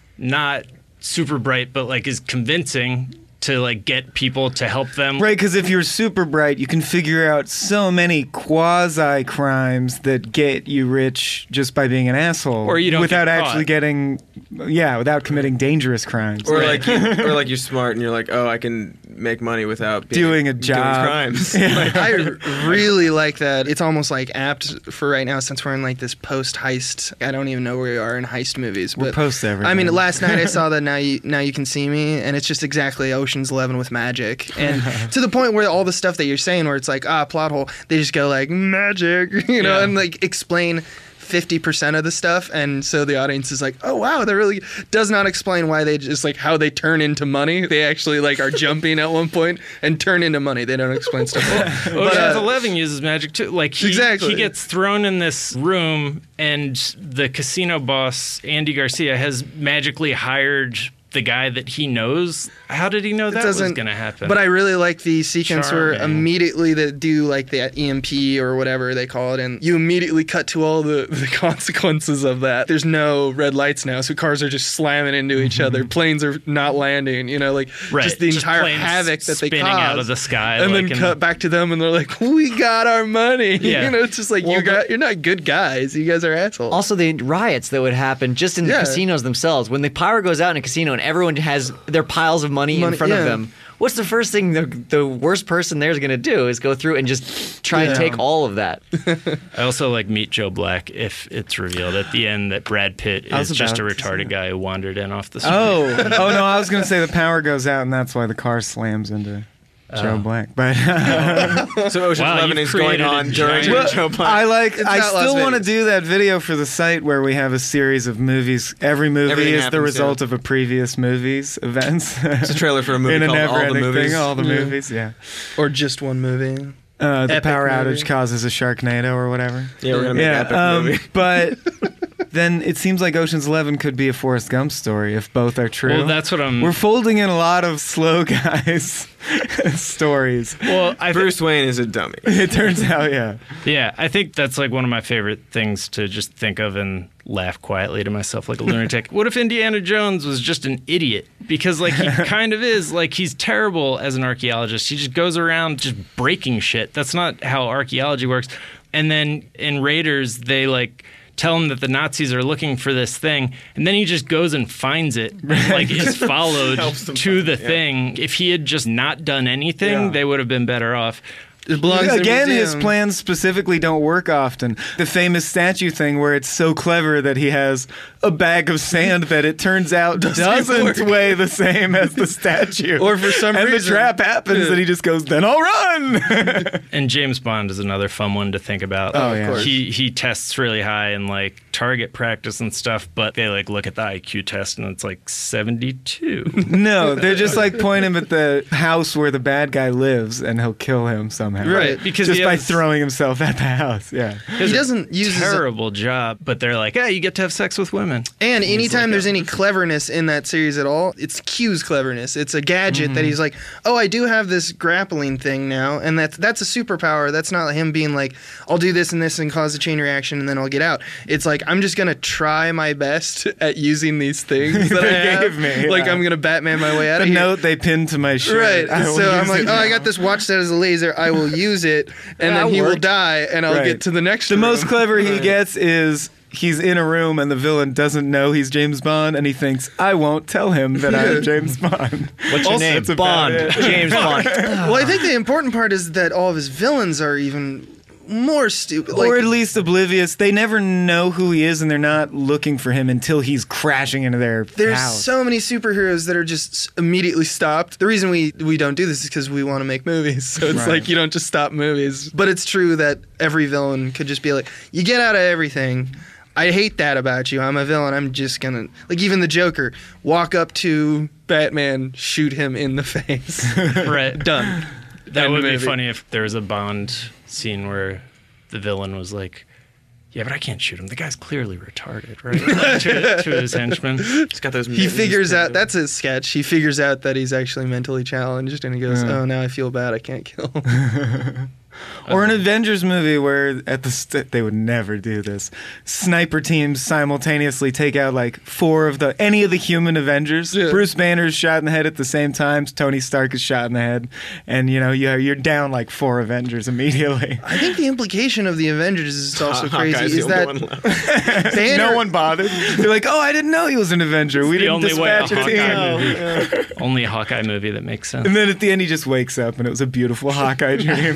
not super bright, but like is convincing to like get people to help them. Right, because if you're super bright, you can figure out so many quasi crimes that get you rich just by being an asshole, Or you don't without get actually caught. without committing dangerous crimes. Or like you're smart and you're like, oh, I can make money without Doing a job. crimes. I really like that. It's almost like apt for right now since we're in like this post-heist. I don't even know where we are in heist movies. We're But post everything. I mean, last night I saw the Now You Can See Me, and it's just exactly Ocean's 11 with magic. And to the point where all the stuff that you're saying, where it's like, plot hole, they just go like, magic, Yeah. and like explain 50% of the stuff, and so the audience is like, oh wow, that really does not explain why they just like how they turn into money. They actually like are jumping at one point and turn into money. They don't explain stuff. Ocean's 11 uses magic too. Like Exactly. he gets thrown in this room, and the casino boss Andy Garcia has magically hired the guy that he knows. How did he know that was going to happen? But I really like the sequence where Charming. immediately they do like the EMP or whatever they call it, and you immediately cut to all the consequences of that. There's no red lights now, so cars are just slamming into each other. Planes are not landing, Right. just the entire planes havoc that they spinning cause. out of the sky. And like then cut back to them, and they're like, "We got our money." Yeah. It's just like you're not good guys. You guys are assholes. Also, the riots that would happen just in the Yeah. casinos themselves. When the power goes out in a casino and everyone has their piles of money in front yeah. of them, what's the first thing the worst person there is going to do is go through and just try and take all of that. I also like Meet Joe Black if it's revealed at the end that Brad Pitt I was is just a about to say retarded guy who wandered in off the street. oh no, I was gonna say the power goes out, and that's why the car slams into Joe Black. But So Ocean's Wow, 11 you've is going created a on during giant- Joe Black. I not still Las want to Vegas. do that video for the site where we have a series of movies. Every movie Everything is the happens, result yeah. of a previous movie's events. It's a trailer for a movie in a called All the never-ending Movies. thing. All the movies, yeah. Or just one movie. The Epic power movie. outage causes a Sharknado or whatever. Yeah, we're gonna make an epic movie. But then it seems like Ocean's 11 could be a Forrest Gump story if both are true. Well, that's what I'm. We're folding in a lot of slow guys stories. Well, Bruce Wayne is a dummy. It turns out, yeah. Yeah, I think that's like one of my favorite things to just think of and laugh quietly to myself like a lunatic. What if Indiana Jones was just an idiot? Because like he kind of is. Like he's terrible as an archaeologist. He just goes around just breaking shit. That's not how archaeology works. And then in Raiders, they like tell him that the Nazis are looking for this thing, and then he just goes and finds it, and, like is followed Helps them to find the it, yeah. thing. If he had just not done anything, Yeah. they would have been better off. It belongs in a Again, his museum. plans specifically don't work often. The famous statue thing where it's so clever that he has a bag of sand that it turns out doesn't weigh the same as the statue. Or for some and reason- the trap happens and he just goes, then I'll run! And James Bond is another fun one to think about. Oh, yeah. Of course. He tests really high in like target practice and stuff, but they like look at the IQ test and it's like 72. No, they're just like point him at the house where the bad guy lives and he'll kill him somehow. Right, because just he by has- throwing himself at the house. Yeah. He doesn't use his... Terrible job, but they're like, hey, you get to have sex with women. And anytime like there's that. any cleverness in that series at all, it's Q's cleverness. It's a gadget that he's like, oh, I do have this grappling thing now, and that's a superpower. That's not him being like, I'll do this and this and cause a chain reaction and then I'll get out. It's like, I'm just gonna try my best at using these things that I They have. gave me, Like yeah. I'm gonna Batman my way out The of here. note they pinned to my shirt. Right. I will So I'm use like, it oh, I now. got this watch that has a laser. I will use it, and then that he will worked. die, and I'll Right. get to the next The room. most clever he gets is he's in a room and the villain doesn't know he's James Bond and he thinks, I won't tell him that I'm James Bond. What's your name? that's about Bond. it. James Bond. Well, I think the important part is that all of his villains are even more stupid. Or at least oblivious. They never know who he is and they're not looking for him until he's crashing into their There's house. so many superheroes that are just immediately stopped. The reason we don't do this is because we want to make movies. So it's Right. like you don't just stop movies. But it's true that every villain could just be like, you get out of everything. I hate that about you. I'm a villain. I'm just gonna, like, even the Joker, walk up to Batman, shoot him in the face. Right. Done. That End would be movie. funny if there was a Bond scene where the villain was like, yeah, but I can't shoot him. The guy's clearly retarded, right? Like, to his henchmen. He's got those. He mittens figures out, too. that's his sketch. He figures out that he's actually mentally challenged and he goes, oh, now I feel bad. I can't kill him. Or an Avengers movie where at the they would never do this. Sniper teams simultaneously take out like any of the human Avengers. Yeah. Bruce Banner's shot in the head at the same time. Tony Stark is shot in the head, and you're down like 4 Avengers immediately. I think the implication of the Avengers is also crazy. Hawkeye's the Is only that one left. Banner, No one bothered. They're like, oh, I didn't know he was an Avenger. We The didn't only way a dispatch a Hawkeye team. movie. Only a Hawkeye movie that makes sense. And then at the end, he just wakes up, and it was a beautiful Hawkeye dream.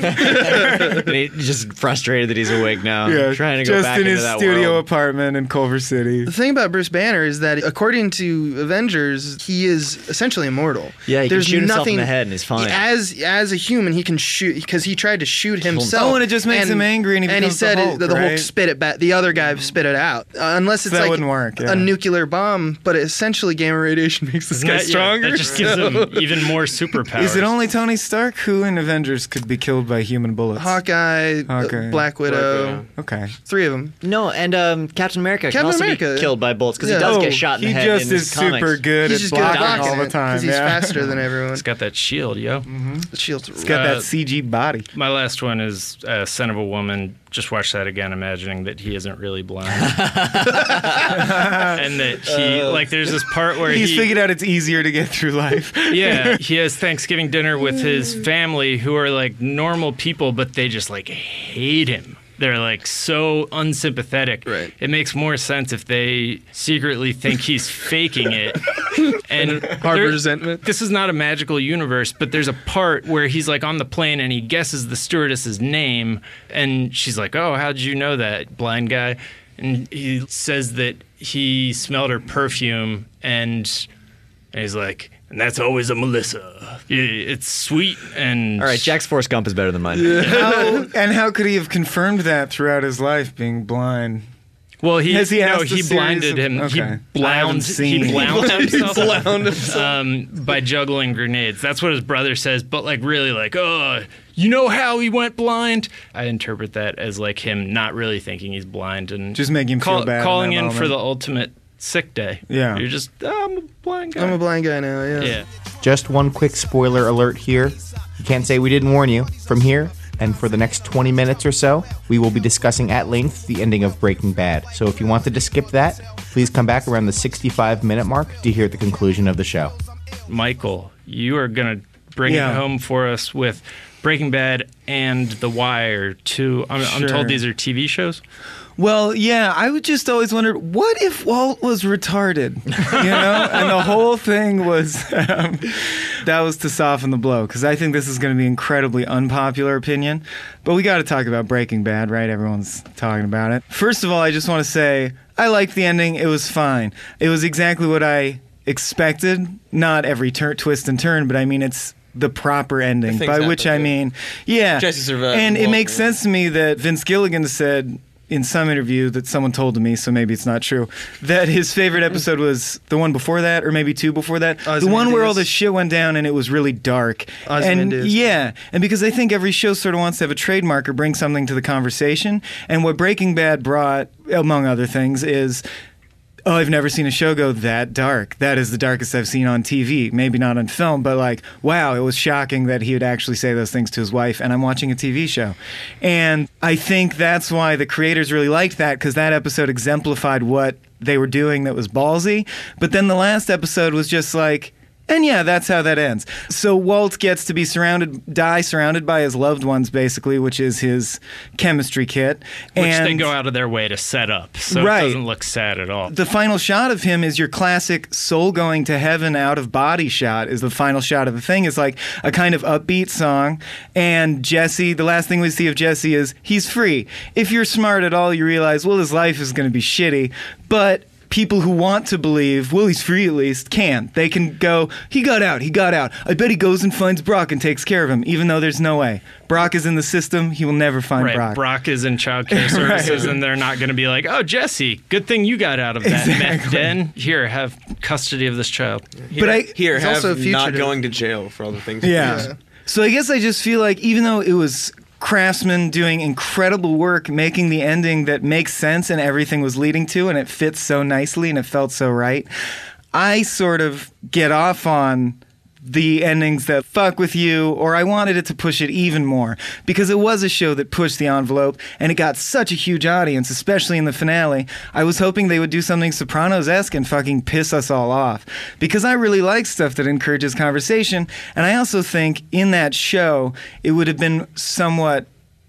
And he's just frustrated that he's awake now. Yeah, Trying to go just back in into his that studio world. apartment in Culver City. The thing about Bruce Banner is that, according to Avengers, he is essentially immortal. Yeah, he can There's shoot himself in nothing, the head and he's fine. As a human, he can shoot because he tried to shoot himself. Oh, and it just makes him angry and he he becomes the said Hulk, that the Hulk right? spit it back. The other guy spit it out. Unless it's That like wouldn't work, yeah. a nuclear bomb, but essentially gamma radiation makes this guy That- yeah, stronger. that just gives him even more superpowers. Is it only Tony Stark? Who in Avengers could be killed by human bullets? Hawkeye, Hawkeye. Black Widow, Okay. 3 of them. No, and Captain America can Captain also America. be killed by bullets because Yeah. he does Oh, get shot in the he head just in his is comics. super good He's at just good at blocking blocking all the it time. because he's yeah. faster than everyone. It's got that shield, yo. The shield's It's got that CG body. My last one is Son of a Woman. Just watch that again, imagining that he isn't really blind. And that he, like, there's this part where He's he... figured out it's easier to get through life. Yeah, he has Thanksgiving dinner with his family who are like normal people, but they just like hate him. They're like so unsympathetic. Right. It makes more sense if they secretly think he's faking it. And Harbor there- resentment. This is not a magical universe, but there's a part where he's like on the plane and he guesses the stewardess's name, and she's like, "Oh, how'd you know that, blind guy?" And he says that he smelled her perfume, and he's like, "And that's always a Melissa. It's sweet." And All right, Jack's Forrest Gump is better than mine. How could he have confirmed that throughout his life, being blind? Well, he Has he no, asked a he series blinded of- him. Okay. He I haven't blound seen- he blound himself. Blound himself. By juggling grenades. That's what his brother says, but like really like, oh, you know how he went blind? I interpret that as like him not really thinking he's blind and Just make him feel bad in calling that in for moment. the ultimate sick day. Yeah. You're just, I'm a blind guy. I'm a blind guy now, yeah. Yeah. Just one quick spoiler alert here. You can't say we didn't warn you. From here, and for the next 20 minutes or so, we will be discussing at length the ending of Breaking Bad. So if you wanted to skip that, please come back around the 65-minute mark to hear the conclusion of the show. Michael, you are going to bring Yeah. it home for us with Breaking Bad and The Wire, two. I'm Sure. told these are TV shows. Well, yeah, I would just always wonder, what if Walt was retarded? You know? And the whole thing was, that was to soften the blow, because I think this is going to be incredibly unpopular opinion. But we got to talk about Breaking Bad, right? Everyone's talking about it. First of all, I just want to say, I liked the ending. It was fine. It was exactly what I expected. Not every twist and turn, but I mean, it's the proper ending, by which I mean, yeah. Jesse survived. And it makes sense to me that Vince Gilligan said in some interview that someone told to me, so maybe it's not true, that his favorite episode was the one before that, or maybe two before that. The one where all the shit went down and it was really dark. And yeah, and because I think every show sort of wants to have a trademark or bring something to the conversation. And what Breaking Bad brought, among other things, is, oh, I've never seen a show go that dark. That is the darkest I've seen on TV. Maybe not on film, but like, wow, it was shocking that he would actually say those things to his wife, and I'm watching a TV show. And I think that's why the creators really liked that, because that episode exemplified what they were doing that was ballsy. But then the last episode was just like, and yeah, that's how that ends. So Walt gets to be surrounded by his loved ones, basically, which is his chemistry kit. Which and they go out of their way to set up, so Right. it doesn't look sad at all. the final shot of him is your classic soul going to heaven out of body shot, is the final shot of the thing. It's like a kind of upbeat song. And Jesse, the last thing we see of Jesse is he's free. If you're smart at all, you realize, well, his life is going to be shitty. But people who want to believe, well, he's free at least, can. They can go, he got out. I bet he goes and finds Brock and takes care of him, even though there's no way. Brock is in the system. He will never find Right, Brock. Brock is in child care services, and they're not going to be like, oh, Jesse, good thing you got out of that meth den. Here, have custody of this child. Here, It's have also not fugitive. going to jail for all the things. Yeah. So I guess I just feel like even though it was Craftsman doing incredible work making the ending that makes sense and everything was leading to, and it fits so nicely and it felt so right, I sort of get off on the endings that fuck with you, or I wanted it to push it even more, because it was a show that pushed the envelope and it got such a huge audience, especially in the finale. I was hoping they would do something Sopranos-esque and fucking piss us all off, because I really like stuff that encourages conversation, and I also think in that show it would have been somewhat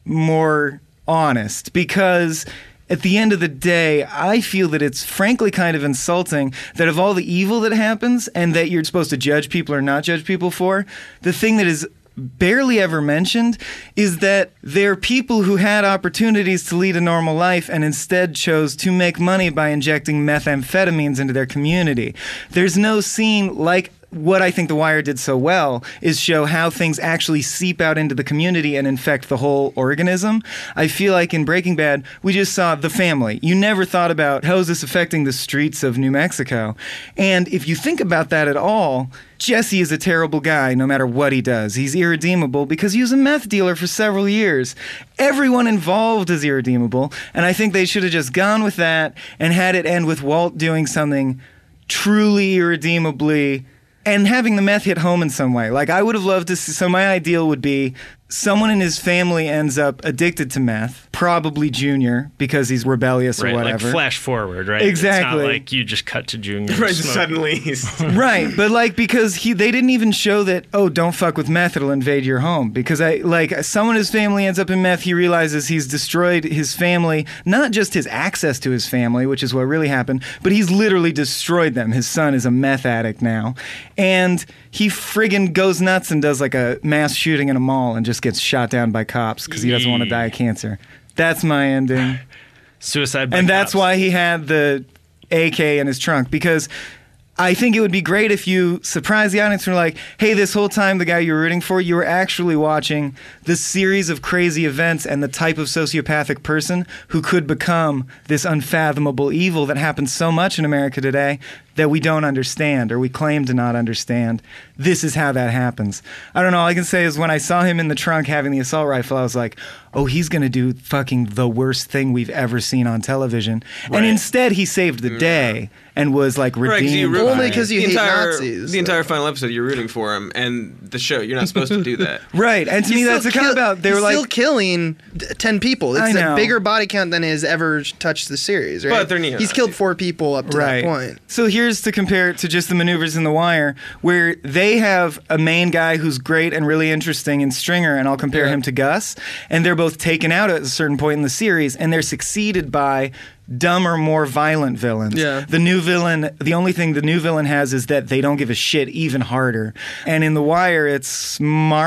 more honest, because at the end of the day, I feel that it's frankly kind of insulting that of all the evil that happens and that you're supposed to judge people or not judge people for, the thing that is barely ever mentioned is that there are people who had opportunities to lead a normal life and instead chose to make money by injecting methamphetamines into their community. There's no scene like what I think The Wire did so well is show how things actually seep out into the community and infect the whole organism. I feel like in Breaking Bad, we just saw the family. You never thought about how is this affecting the streets of New Mexico. And if you think about that at all, Jesse is a terrible guy no matter what he does. He's irredeemable because he was a meth dealer for several years. Everyone involved is irredeemable, and I think they should have just gone with that and had it end with Walt doing something truly irredeemably and having the meth hit home in some way. Like, I would have loved to see, so my ideal would be someone in his family ends up addicted to meth, probably Junior, because he's rebellious Right, or whatever. like flash forward, right? Exactly. It's not like you just cut to Junior. Right, smoke. suddenly he's Right, but like because they didn't even show that, oh, don't fuck with meth, it'll invade your home. Because someone in his family ends up in meth, he realizes he's destroyed his family, not just his access to his family, which is what really happened, but he's literally destroyed them. His son is a meth addict now. And he friggin' goes nuts and does like a mass shooting in a mall and just gets shot down by cops because he doesn't want to die of cancer. That's my ending. Suicide by And that's cops. why he had the AK in his trunk, because I think it would be great if you surprise the audience and were like, hey, this whole time the guy you were rooting for, you were actually watching the series of crazy events and the type of sociopathic person who could become this unfathomable evil that happens so much in America today that we don't understand or we claim to not understand. This is how that happens. I don't know. All I can say is when I saw him in the trunk having the assault rifle, I was like, oh, he's going to do fucking the worst thing we've ever seen on television. Right. And instead he saved the day and was like redeemed. Right, Only 'cause you the hate entire, Nazis. The entire final episode, you're rooting for him, and the show, you're not supposed to do that. Right, and to me that's a kind about they were still like killing 10 people. I It's know. a bigger body count than has ever touched the series, right? But they're neo-Nazis. He's killed 4 people up to right. that point. So here's to compare it to just the maneuvers in The Wire, where they have a main guy who's great and really interesting in Stringer, and I'll compare him to Gus, and they're both both taken out at a certain point in the series, and they're succeeded by dumber, more violent villains. Yeah. The new villain, the only thing the new villain has is that they don't give a shit even harder. And in The Wire, it's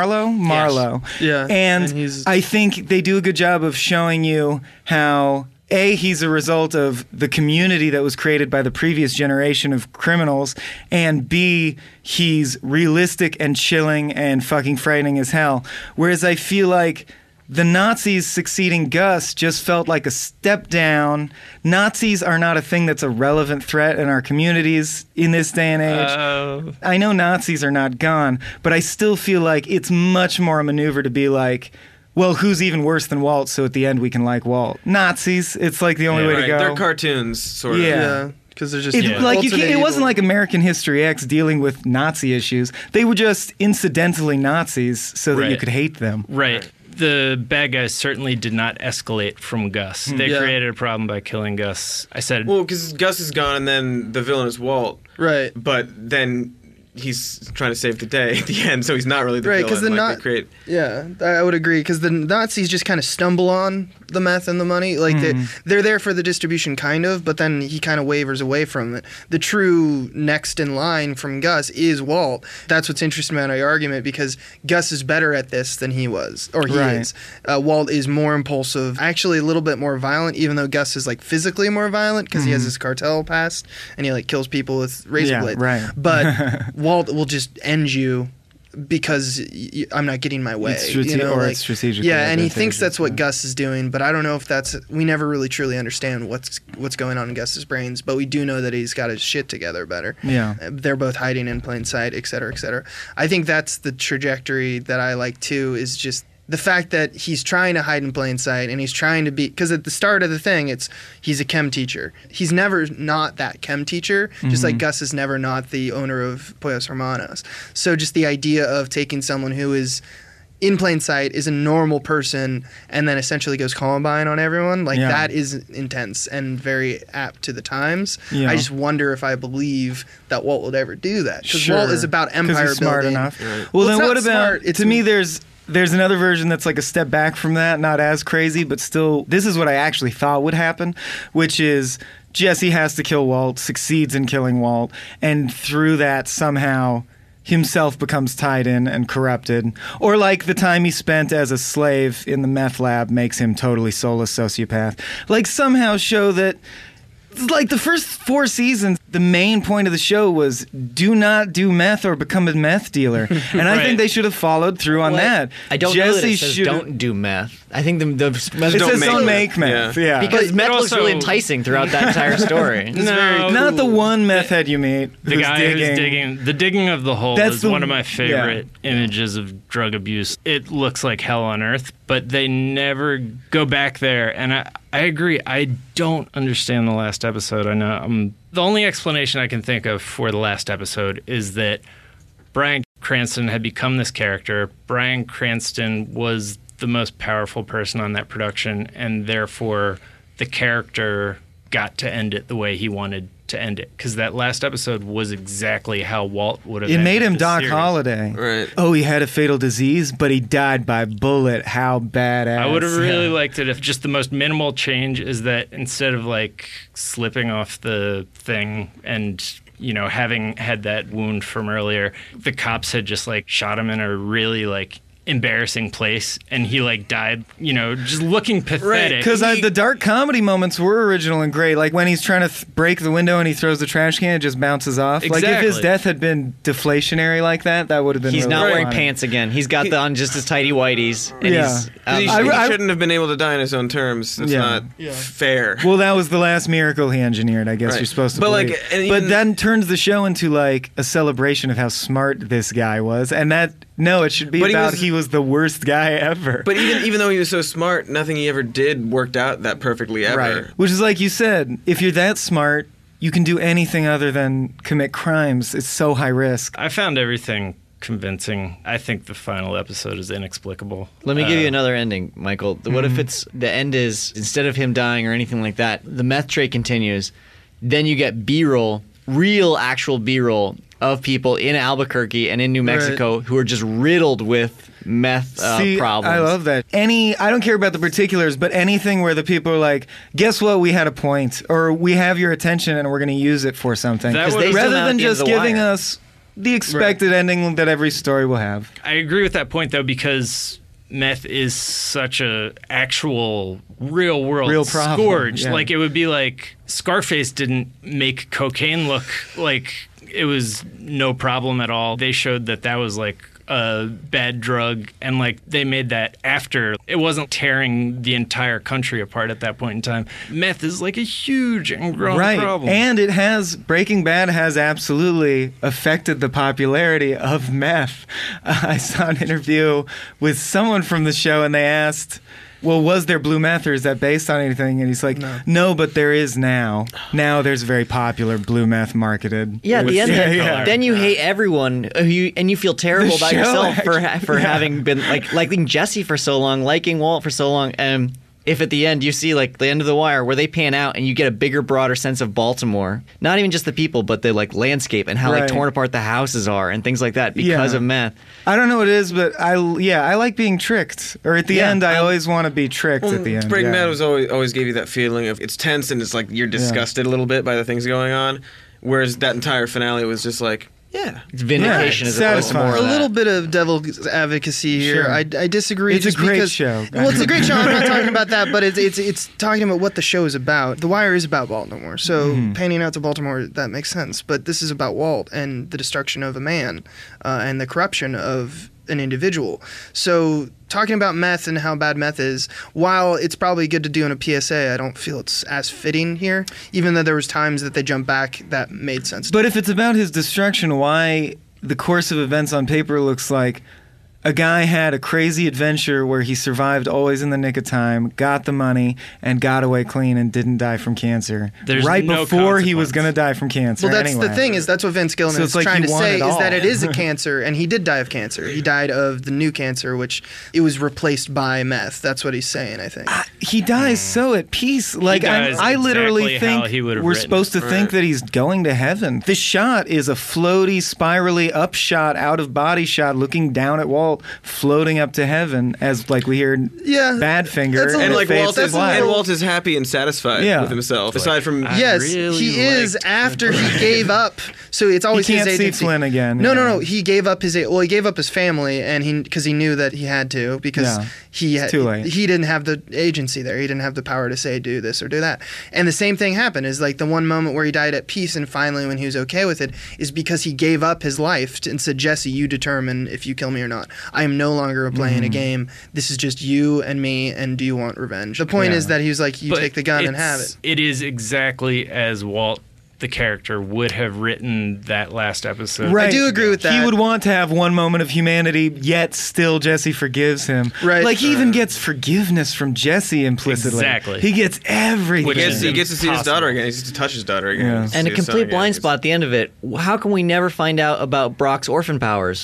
Marlowe. Yeah. And And he's- I think they do a good job of showing you how A, he's a result of the community that was created by the previous generation of criminals, and B, he's realistic and chilling and fucking frightening as hell. Whereas I feel like the Nazis succeeding Gus just felt like a step down. Nazis are not a thing that's a relevant threat in our communities in this day and age. I know Nazis are not gone, but I still feel like it's much more a maneuver to be like, well, who's even worse than Walt, so at the end we can like Walt? Nazis. It's like the only way to go. They're cartoons, sort of. Yeah. Because they're just Like ultimate it wasn't evil. like American History X dealing with Nazi issues. They were just incidentally Nazis so that you Right. could hate them. Right. The bad guys certainly did not escalate from Gus. They Yeah. created a problem by killing Gus. I said, Well, because Gus is gone, and then the villain is Walt. Right. But then he's trying to save the day at the end, so he's not really the Right, 'cause villain. the Like, not- they create. Yeah, I would agree because the Nazis just kind of stumble on the meth and the money. Like they're there for the distribution, kind of, but then he kind of wavers away from it. The true next in line from Gus is Walt. That's what's interesting about our argument because Gus is better at this than he was, or he Right. is. Walt is more impulsive, actually a little bit more violent, even though Gus is like physically more violent because he has his cartel past and he like kills people with razor Yeah, blades. right. But Walt will just end you because I'm not getting my way. It's like, it's strategically yeah, and he thinks advantageous, that's what yeah. Gus is doing, but I don't know if that's. We never really truly understand what's going on in Gus's brains, but we do know that he's got his shit together better. Yeah. They're both hiding in plain sight, et cetera, et cetera. I think that's the trajectory that I like too. Is just the fact that he's trying to hide in plain sight and he's trying to be, because at the start of the thing, he's a chem teacher. He's never not that chem teacher, just like Gus is never not the owner of Pollos Hermanos. So just the idea of taking someone who is in plain sight, is a normal person, and then essentially goes Columbine on everyone, like Yeah. that is intense and very apt to the times. Yeah. I just wonder if I believe that Walt would ever do that. Because Sure. Walt is about 'Cause empire he's smart building. enough. Well, Well, it's then not what about? smart, it's- To me, there's another version that's like a step back from that, not as crazy, but still. This is what I actually thought would happen, which is Jesse has to kill Walt, succeeds in killing Walt, and through that somehow himself becomes tied in and corrupted. Or like the time he spent as a slave in the meth lab makes him totally soulless sociopath. Like somehow show that. Like the first 4 seasons, the main point of the show was do not do meth or become a meth dealer, and I Right. think they should have followed through on that. I don't know that Jesse it says should- don't do meth. I think the It says don't make meth. Yeah, because meth looks also- really enticing throughout that entire story. no, not the one meth head you meet. the who's guy who's digging, the digging of the hole That's is the- one of my favorite images of drug abuse. It looks like hell on earth, but they never go back there. And I agree. I don't understand the last episode. I know the only explanation I can think of for the last episode is that Bryan Cranston had become this character. Bryan Cranston was the most powerful person on that production, and therefore the character got to end it the way he wanted to end it. Because that last episode was exactly how Walt would have It made ended him the Doc series. Holliday. Right. Oh, he had a fatal disease, but he died by bullet. How badass! I would have really Yeah. liked it if just the most minimal change is that instead of like slipping off the thing and having had that wound from earlier, the cops had just like shot him in a really like embarrassing place and he like died, just looking pathetic. Because the dark comedy moments were original and great. Like when he's trying to break the window and he throws the trash can, it just bounces off. Like if his Exactly. death had been deflationary like that, that would have been. He's really not wearing funny. pants again. He's got on just his tidy whiteies. And Yeah. he's 'Cause he, I- he shouldn't have been able to die on his own terms. It's Yeah. not fair. Well, that was the last miracle he engineered. I guess Right. you're supposed to But, believe. like, and but even- then turns the show into like a celebration of how smart this guy was, and that it should be But about he was the worst guy ever. But even though he was so smart, nothing he ever did worked out that perfectly ever. Right. Which is like you said, if you're that smart, you can do anything other than commit crimes. It's so high risk. I found everything convincing. I think the final episode is inexplicable. Let me give you another ending, Michael. What if it's the end is instead of him dying or anything like that, the meth trade continues. Then you get B-roll, actual B-roll of people in Albuquerque and in New Mexico who are just riddled with meth See, problems. I love that. I don't care about the particulars, but anything where the people are like, guess what, we had a point, or we have your attention and we're going to use it for something. That 'Cause they Rather zoom out than at the end of just The giving Wire. us the expected ending that every story will have. I agree with that point though, because meth is such a actual real world Real problem, scourge. yeah. Like it would be like Scarface didn't make cocaine look like it was no problem at all. They showed that was like a bad drug, and like they made that after. It wasn't tearing the entire country apart at that point in time. Meth is like a huge and growing problem. And Breaking Bad has absolutely affected the popularity of meth. I saw an interview with someone from the show and they asked, well, was there blue meth or is that based on anything? And he's like, no, but there is now. Now there's very popular blue meth marketed. Yeah, at the end, Yeah. then you hate everyone, and you feel terrible The about show yourself for having been liking Jesse for so long, liking Walt for so long, and if at the end you see like the end of The Wire where they pan out and you get a bigger, broader sense of Baltimore, not even just the people, but the like landscape and how like Right. torn apart the houses are and things like that because Yeah. of meth. I don't know what it is, but I like being tricked. Or at the Yeah, end, I always want to be tricked at the end. Breaking yeah. Bad was always gave you that feeling of it's tense and it's like you're disgusted a little bit by the things going on, whereas that entire finale was just like, yeah, It's vindication Yeah, as opposed to more satisfying. of A that. little bit of devil's advocacy here. Sure. I disagree. It's a just great because, show. Well, it's a great show. I'm not talking about that, but it's talking about what the show is about. The Wire is about Baltimore, so painting out to Baltimore, that makes sense. But this is about Walt and the destruction of a man and the corruption of an individual. So talking about meth and how bad meth is, while it's probably good to do in a PSA, I don't feel it's as fitting here, even though there was times that they jumped back that made sense. But if it's about his destruction, why the course of events on paper looks like a guy had a crazy adventure where he survived always in the nick of time, got the money, and got away clean and didn't die from cancer. There's right no before he was consequence. going to die from cancer. Well, that's anyway. the thing, is that's what Vince Gilligan So is it's like trying he to won say, it is that all. it is a cancer, and he did die of cancer. He died of the new cancer, which it was replaced by meth. That's what he's saying, I think. He dies so at peace. Like dies I literally exactly how think he would have we're written supposed to think that he's going to heaven. This shot is a floaty, spirally up shot, out of body shot, looking down at Walt, floating up to heaven, as like we hear Yeah, Badfinger. that's a and little- like fades Walt to is black. and Walt is happy and satisfied Yeah. with himself. Aside from Yes, really he is liked after he gave up. So it's always He can't his see agency. Flynn again, No, yeah. He gave up his he gave up his family, and because he knew that he had to, because Yeah. he It's too late. he didn't have the agency there. He didn't have the power to say do this or do that. And the same thing happened. Is like the one moment where he died at peace, and finally when he was okay with it, is because he gave up his life and said, Jesse, you determine if you kill me or not. I am no longer playing a game. This is just you and me. And do you want revenge? The point Yeah. is that he was like, you But take the gun and have it's- it. It is exactly as Walt, the character, would have written that last episode. Right. I do agree with that. He would want to have one moment of humanity, yet still Jesse forgives him. Right. Like he even gets forgiveness from Jesse implicitly. Exactly. He gets everything. Which is he gets to see his impossible. daughter again. He gets to touch his daughter again. Yeah. He gets to And see a his son complete again. blind spot at the end of it. How can we never find out about Brock's orphan powers?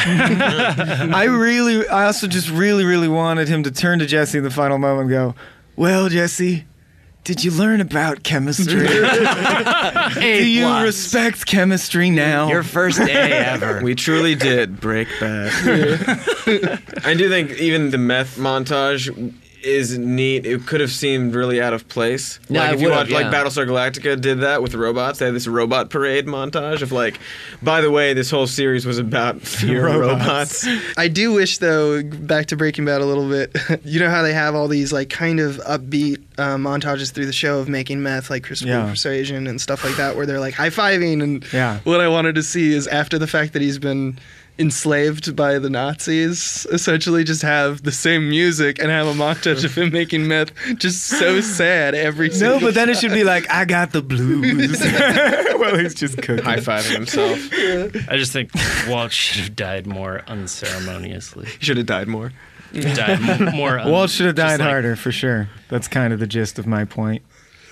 I also just really wanted him to turn to Jesse in the final moment and go, well, Jesse, did you learn about chemistry? Do you respect chemistry now? Your first day ever. We truly did break bad. I do think even the meth montage is neat. It could have seemed really out of place. Yeah, Like it if you would watch, have, like yeah. Battlestar Galactica did that with the robots. They had this robot parade montage of like, by the way, this whole series was about fear of robots. I do wish, though, back to Breaking Bad a little bit. You know how they have all these like kind of upbeat montages through the show of making meth, like Christopher Yeah. Persuasion and stuff like that, where they're like high fiving. And Yeah. what I wanted to see is after the fact that he's been enslaved by the Nazis, essentially just have the same music and have a montage of him making meth, just so sad every No, single but then it should be like, I got the blues. Well, he's just cooking. High fiving himself. I just think Walt should have died more unceremoniously. He should have died more. Died more. Walt should have just died like- harder, for sure. That's kind of the gist of my point.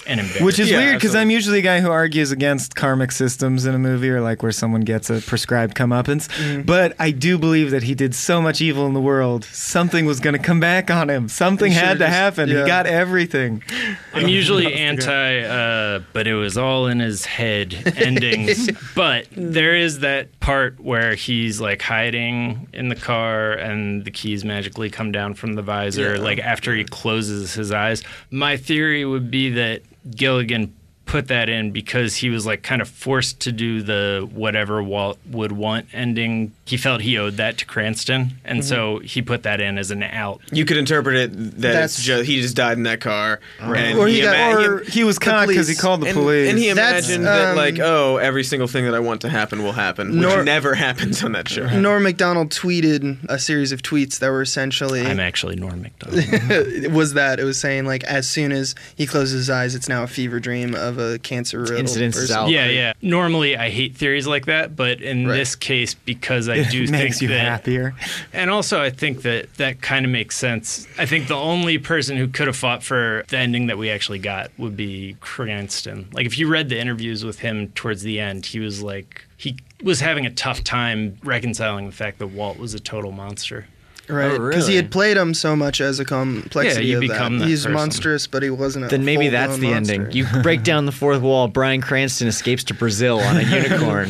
and embarrassing. Which is Yeah, weird because absolutely. I'm usually the guy who argues against karmic systems in a movie or like where someone gets a prescribed comeuppance. But I do believe that he did so much evil in the world, something was going to come back on him. Something He had should've to just- happen. yeah. He got everything. I'm usually anti, but it was all in his head endings. But there is that part where he's like hiding in the car and the keys magically come down from the visor, like after he closes his eyes. My theory would be that Gilligan put that in because he was like kind of forced to do the whatever Walt would want ending. He felt he owed that to Cranston, and so he put that in as an out. You could interpret it that That's- it's just, he just died in that car, and Or he got- Or he was caught because he police. called the police. And he That's, imagined that, like, oh, every single thing that I want to happen will happen, which never happens on that show. Norm Macdonald tweeted a series of tweets that were essentially I'm actually Norm Macdonald. it was saying like as soon as he closes his eyes, it's now a fever dream of a cancer-riddled Incidence is person. out. Yeah. Normally, I hate theories like that, but in Right. this case, because I do it makes think you that, happier. and also I think that kind of makes sense. I think the only person who could have fought for the ending that we actually got would be Cranston. Like, if you read the interviews with him towards the end, he was like, he was having a tough time reconciling the fact that Walt was a total monster. Right, Oh, because he really? had played him so much as a complexity Yeah, you of become that. that He's person. monstrous, but he wasn't a Then maybe that's full-blown the monster. ending. You break down the fourth wall. Bryan Cranston escapes to Brazil on a unicorn.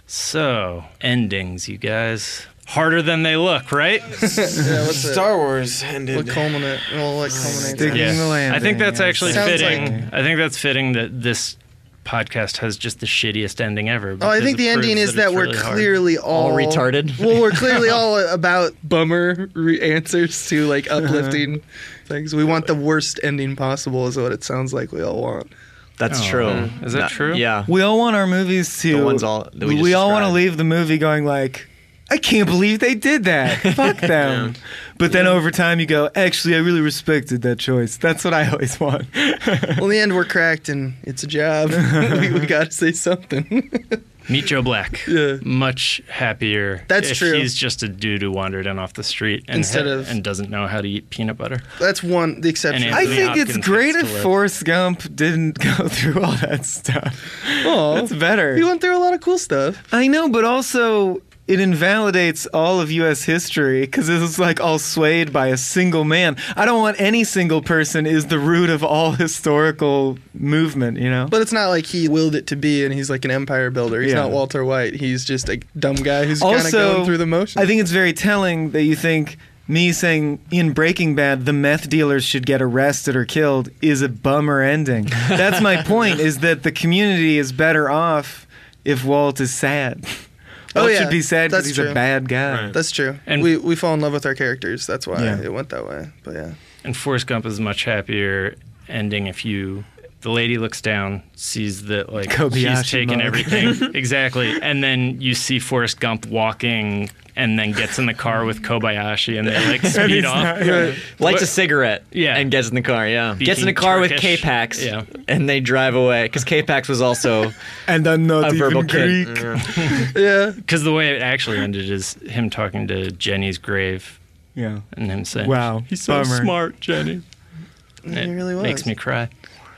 So, endings, you guys. Harder than they look, right? Yeah, what's it? Star Wars ended. What culminate? Well, what culminates? Sticking in? the landing. I think that's actually Sounds fitting. like- I think that's fitting that this podcast has just the shittiest ending ever. Oh, I because think it the ending proves is that it's we're really hard. clearly all retarded? Well, we're clearly all about bummer answers to like uplifting things. We want the worst ending possible, is what it sounds like we all want. That's Oh, true. is that true? Yeah. We all want our movies to. The ones all that we just we all want to described. leave the movie going like, I can't believe they did that. Fuck them. But then over time you go, actually, I really respected that choice. That's what I always want. Well, in the end, we're cracked, and it's a job. we got to say something. Meet Joe Black. Yeah. Much happier. That's if true. He's just a dude who wandered in off the street and and doesn't know how to eat peanut butter. That's the exception. And I Anthony think it's Hopkins great gets to if live. Forrest Gump didn't go through all that stuff. Oh, That's better. he went through a lot of cool stuff. I know, but also it invalidates all of U.S. history because it was like all swayed by a single man. I don't want any single person is the root of all historical movement, you know? But it's not like he willed it to be, and he's like an empire builder. He's Yeah. not Walter White. He's just a dumb guy who's kind of Also, going through the motions. I think it's very telling that you think me saying in Breaking Bad the meth dealers should get arrested or killed is a bummer ending. That's my point, is that the community is better off if Walt is sad. Oh, Walt yeah. should be sad because That's he's true. a bad guy. That's true. And- we fall in love with our characters. That's why Yeah. it went that way. But yeah. And Forrest Gump is a much happier ending if the lady looks down, sees that like Kobayashi he's taken mug. everything. Exactly. And then you see Forrest Gump walking and then gets in the car with Kobayashi and they like speed he's off. not- yeah. Lights a cigarette. Yeah. And gets in the car. Yeah. Gets in Speaking a car with Turkish. K-Pax. Yeah. And they drive away because K-Pax was also And I'm not a verbal even kid. Greek. Yeah. Because the way it actually ended is him talking to Jenny's grave Yeah. and him saying, Wow, he's so bummer. smart, Jenny." He It really was. makes me cry.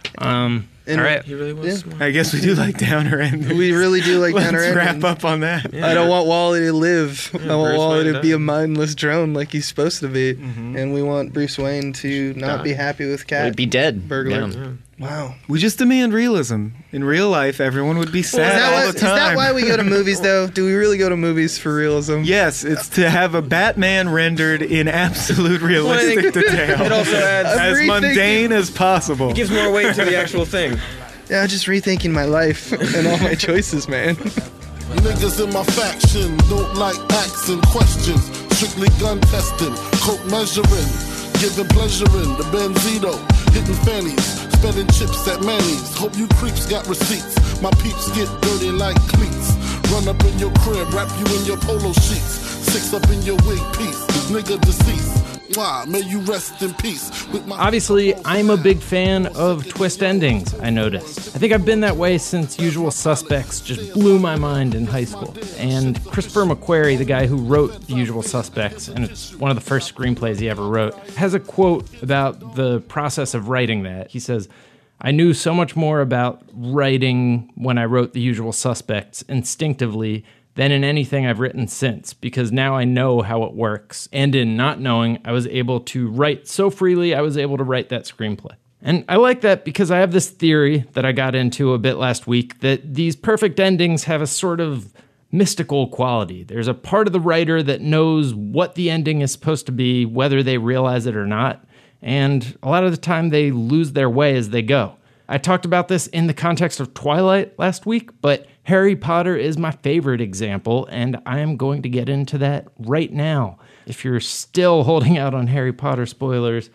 And All right. He really was Yeah. smart. I guess we do like downer endings. We really do like Let's downer wrap endings. up on that. I don't want Wally to live. I want Bruce Wally Wayne to be a died. mindless drone like he's supposed to be. And we want Bruce Wayne to not be happy with Cat. Would be dead. Burglar. Yeah. Wow. We just demand realism. In real life, everyone would be sad Is all that, the time. is that why we go to movies, though? Do we really go to movies for realism? Yes, it's to have a Batman rendered in absolute realistic detail. It also adds as rethinking- mundane as possible. gives more weight to the actual thing. Yeah, just rethinking my life and all my choices, man. Niggas in my faction don't like asking questions. Strictly gun testing, coke measuring, giving pleasure in the Benzito, hitting fannies, spending chips at Manny's. Hope you creeps got receipts. My peeps get dirty like cleats. Run up in your crib, wrap you in your polo sheets. 6 up in your wig piece. Nigga deceased. Why? May you rest in peace. With my Obviously, I'm a big fan of twist endings, I noticed. I think I've been that way since Usual Suspects just blew my mind in high school. And Christopher McQuarrie, the guy who wrote The Usual Suspects, and it's one of the first screenplays he ever wrote, has a quote about the process of writing that. He says, I knew so much more about writing when I wrote The Usual Suspects instinctively than in anything I've written since, because now I know how it works. And in not knowing, I was able to write so freely, I was able to write that screenplay. And I like that because I have this theory that I got into a bit last week that these perfect endings have a sort of mystical quality. There's a part of the writer that knows what the ending is supposed to be, whether they realize it or not. And a lot of the time they lose their way as they go. I talked about this in the context of Twilight last week, but Harry Potter is my favorite example, and I am going to get into that right now. If you're still holding out on Harry Potter spoilers,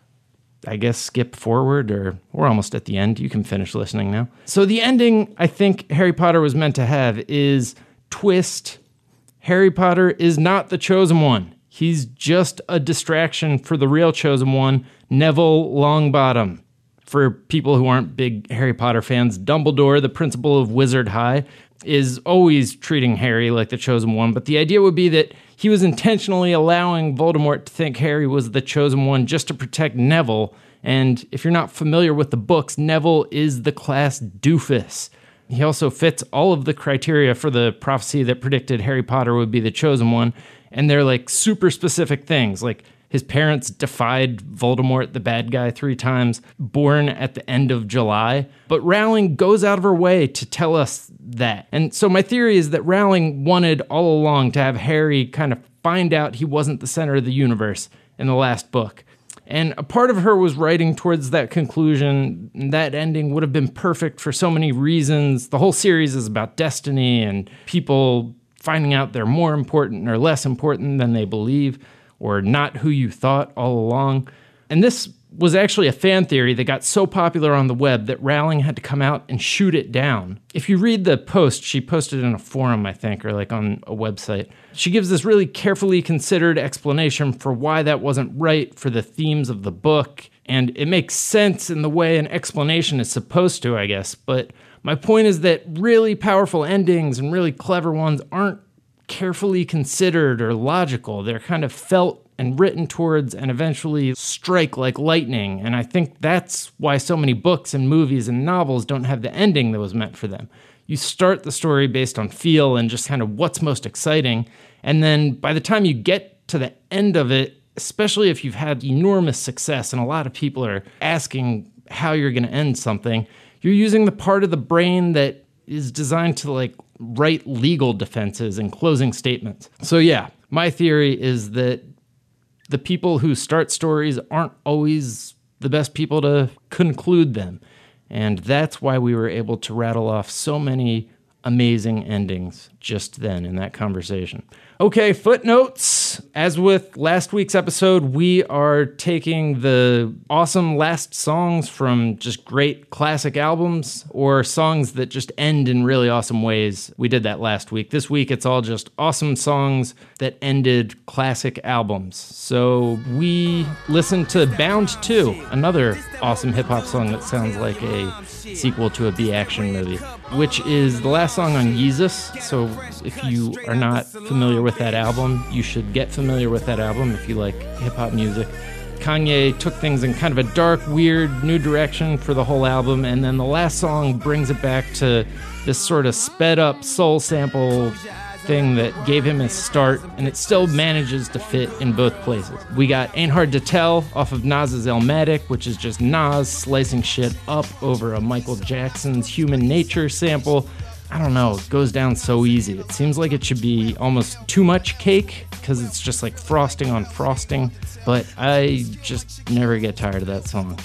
I guess skip forward, or we're almost at the end. You can finish listening now. So the ending I think Harry Potter was meant to have is twist. Harry Potter is not the chosen one. He's just a distraction for the real chosen one, Neville Longbottom. For people who aren't big Harry Potter fans, Dumbledore, the principal of Wizard High, is always treating Harry like the chosen one, but the idea would be that he was intentionally allowing Voldemort to think Harry was the chosen one just to protect Neville. And if you're not familiar with the books, Neville is the class doofus. He also fits all of the criteria for the prophecy that predicted Harry Potter would be the chosen one, and they're like super specific things, like his parents defied Voldemort, the bad guy, 3 times, born at the end of July. But Rowling goes out of her way to tell us that. And so my theory is that Rowling wanted all along to have Harry kind of find out he wasn't the center of the universe in the last book. And a part of her was writing towards that conclusion. That ending would have been perfect for so many reasons. The whole series is about destiny and people finding out they're more important or less important than they believe, or not who you thought all along. And this was actually a fan theory that got so popular on the web that Rowling had to come out and shoot it down. If you read the post, she posted in a forum, I think, or like on a website, she gives this really carefully considered explanation for why that wasn't right for the themes of the book. And it makes sense in the way an explanation is supposed to, I guess. But my point is that really powerful endings and really clever ones aren't carefully considered or logical. They're kind of felt and written towards and eventually strike like lightning. And I think that's why so many books and movies and novels don't have the ending that was meant for them. You start the story based on feel and just kind of what's most exciting. And then by the time you get to the end of it, especially if you've had enormous success and a lot of people are asking how you're going to end something, you're using the part of the brain that is designed to like write legal defenses and closing statements. So yeah, my theory is that the people who start stories aren't always the best people to conclude them. And that's why we were able to rattle off so many amazing endings just then in that conversation. Okay, footnotes. As with last week's episode, we are taking the awesome last songs from just great classic albums or songs that just end in really awesome ways. We did that last week. This week, it's all just awesome songs that ended classic albums. So we listened to Bound 2, another awesome hip-hop song that sounds like a sequel to a B-action movie, which is the last song on Yeezus. So if you are not familiar with that album, you should get familiar with that album if you like hip-hop music. Kanye took things in kind of a dark, weird, new direction for the whole album, and then the last song brings it back to this sort of sped-up soul sample thing that gave him his start, and it still manages to fit in both places. We got Ain't Hard to Tell off of Nas's Illmatic, which is just Nas slicing shit up over a Michael Jackson's Human Nature sample. I don't know, it goes down so easy. It seems like it should be almost too much cake, because it's just like frosting on frosting, but I just never get tired of that song.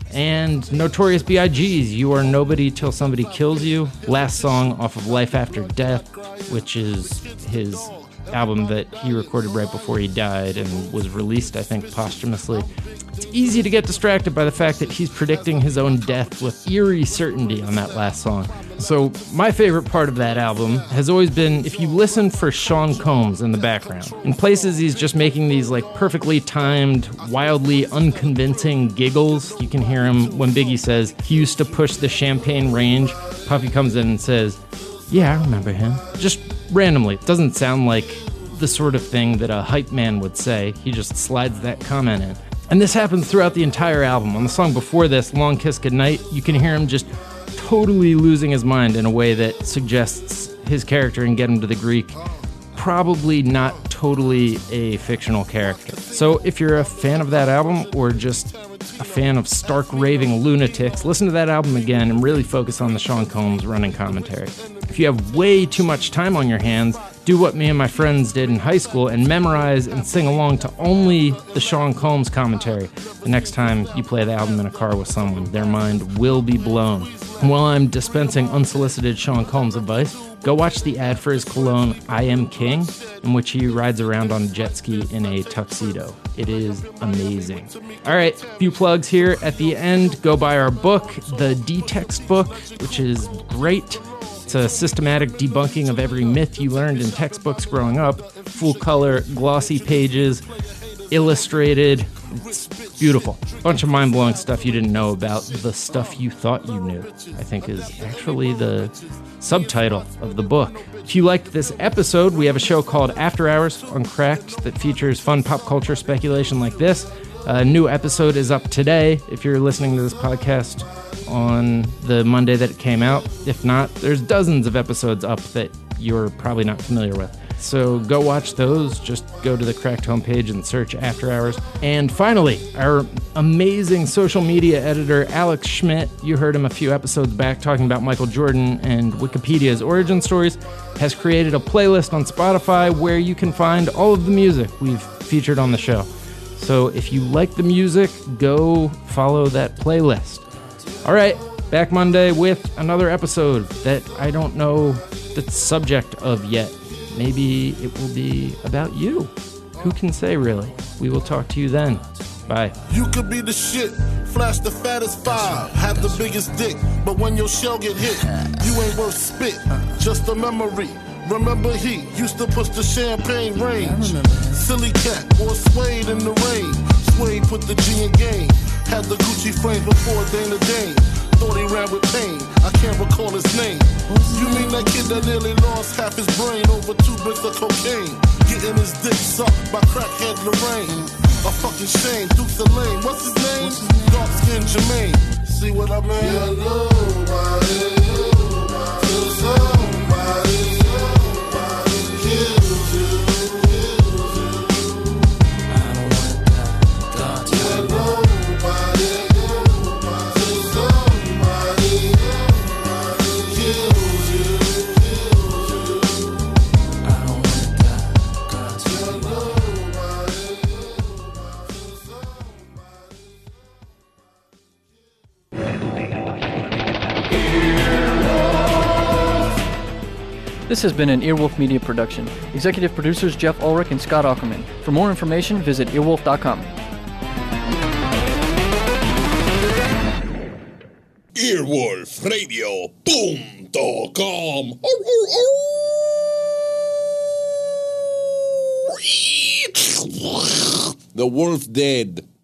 And Notorious B.I.G.'s You Are Nobody Till Somebody Kills You, last song off of Life After Death, which is his album that he recorded right before he died and was released, I think, posthumously. It's easy to get distracted by the fact that he's predicting his own death with eerie certainty on that last song. So my favorite part of that album has always been if you listen for Sean Combs in the background. In places, he's just making these like perfectly timed, wildly unconvincing giggles. You can hear him when Biggie says he used to push the Champagne range. Puffy comes in and says, "Yeah, I remember him." Just randomly. It doesn't sound like the sort of thing that a hype man would say. He just slides that comment in. And this happens throughout the entire album. On the song before this, Long Kiss Goodnight, you can hear him just totally losing his mind in a way that suggests his character in Get Him to the Greek probably not totally a fictional character. So if you're a fan of that album or just a fan of stark raving lunatics, listen to that album again and really focus on the Sean Combs running commentary. If you have way too much time on your hands, do what me and my friends did in high school and memorize and sing along to only the Sean Combs commentary. The next time you play the album in a car with someone, their mind will be blown. And while I'm dispensing unsolicited Sean Combs advice, go watch the ad for his cologne, I Am King, in which he rides around on a jet ski in a tuxedo. It is amazing. All right, few plugs here at the end. Go buy our book, the D-Text book, which is great. It's a systematic debunking of every myth you learned in textbooks growing up. Full color, glossy pages, illustrated. It's beautiful. Bunch of mind-blowing stuff you didn't know about the stuff you thought you knew, I think is actually the subtitle of the book. If you liked this episode, we have a show called After Hours on Cracked that features fun pop culture speculation like this. A new episode is up today if you're listening to this podcast on the Monday that it came out. If not, there's dozens of episodes up that you're probably not familiar with. So go watch those. Just go to the Cracked homepage and search After Hours. And finally, our amazing social media editor, Alex Schmidt, you heard him a few episodes back talking about Michael Jordan and Wikipedia's origin stories, has created a playlist on Spotify where you can find all of the music we've featured on the show. So if you like the music, go follow that playlist. All right, back Monday with another episode that I don't know the subject of yet. Maybe it will be about you. Who can say, really? We will talk to you then. Bye. You could be the shit, flash the fattest five, have the biggest dick, but when your shell get hit, you ain't worth spit, just a memory. Remember he used to push the champagne range. Silly cat wore suede in the rain. Suede put the G in game. Had the Gucci frame before Dana Dane. Thought he ran with pain. I can't recall his name. You mean that kid that nearly lost half his brain over 2 bricks of cocaine? Getting his dick sucked by crackhead Lorraine. A fucking shame. Dukes of Lane. What's his name? Dark skin Jermaine. See what I mean? Nobody till somebody kills you. I don't want that. Tell nobody till somebody kills you. I don't want that. Tell nobody till This has been an Earwolf Media production. Executive producers Jeff Ulrich and Scott Ackerman. For more information, visit earwolf.com. Earwolfradio.com. The wolf dead.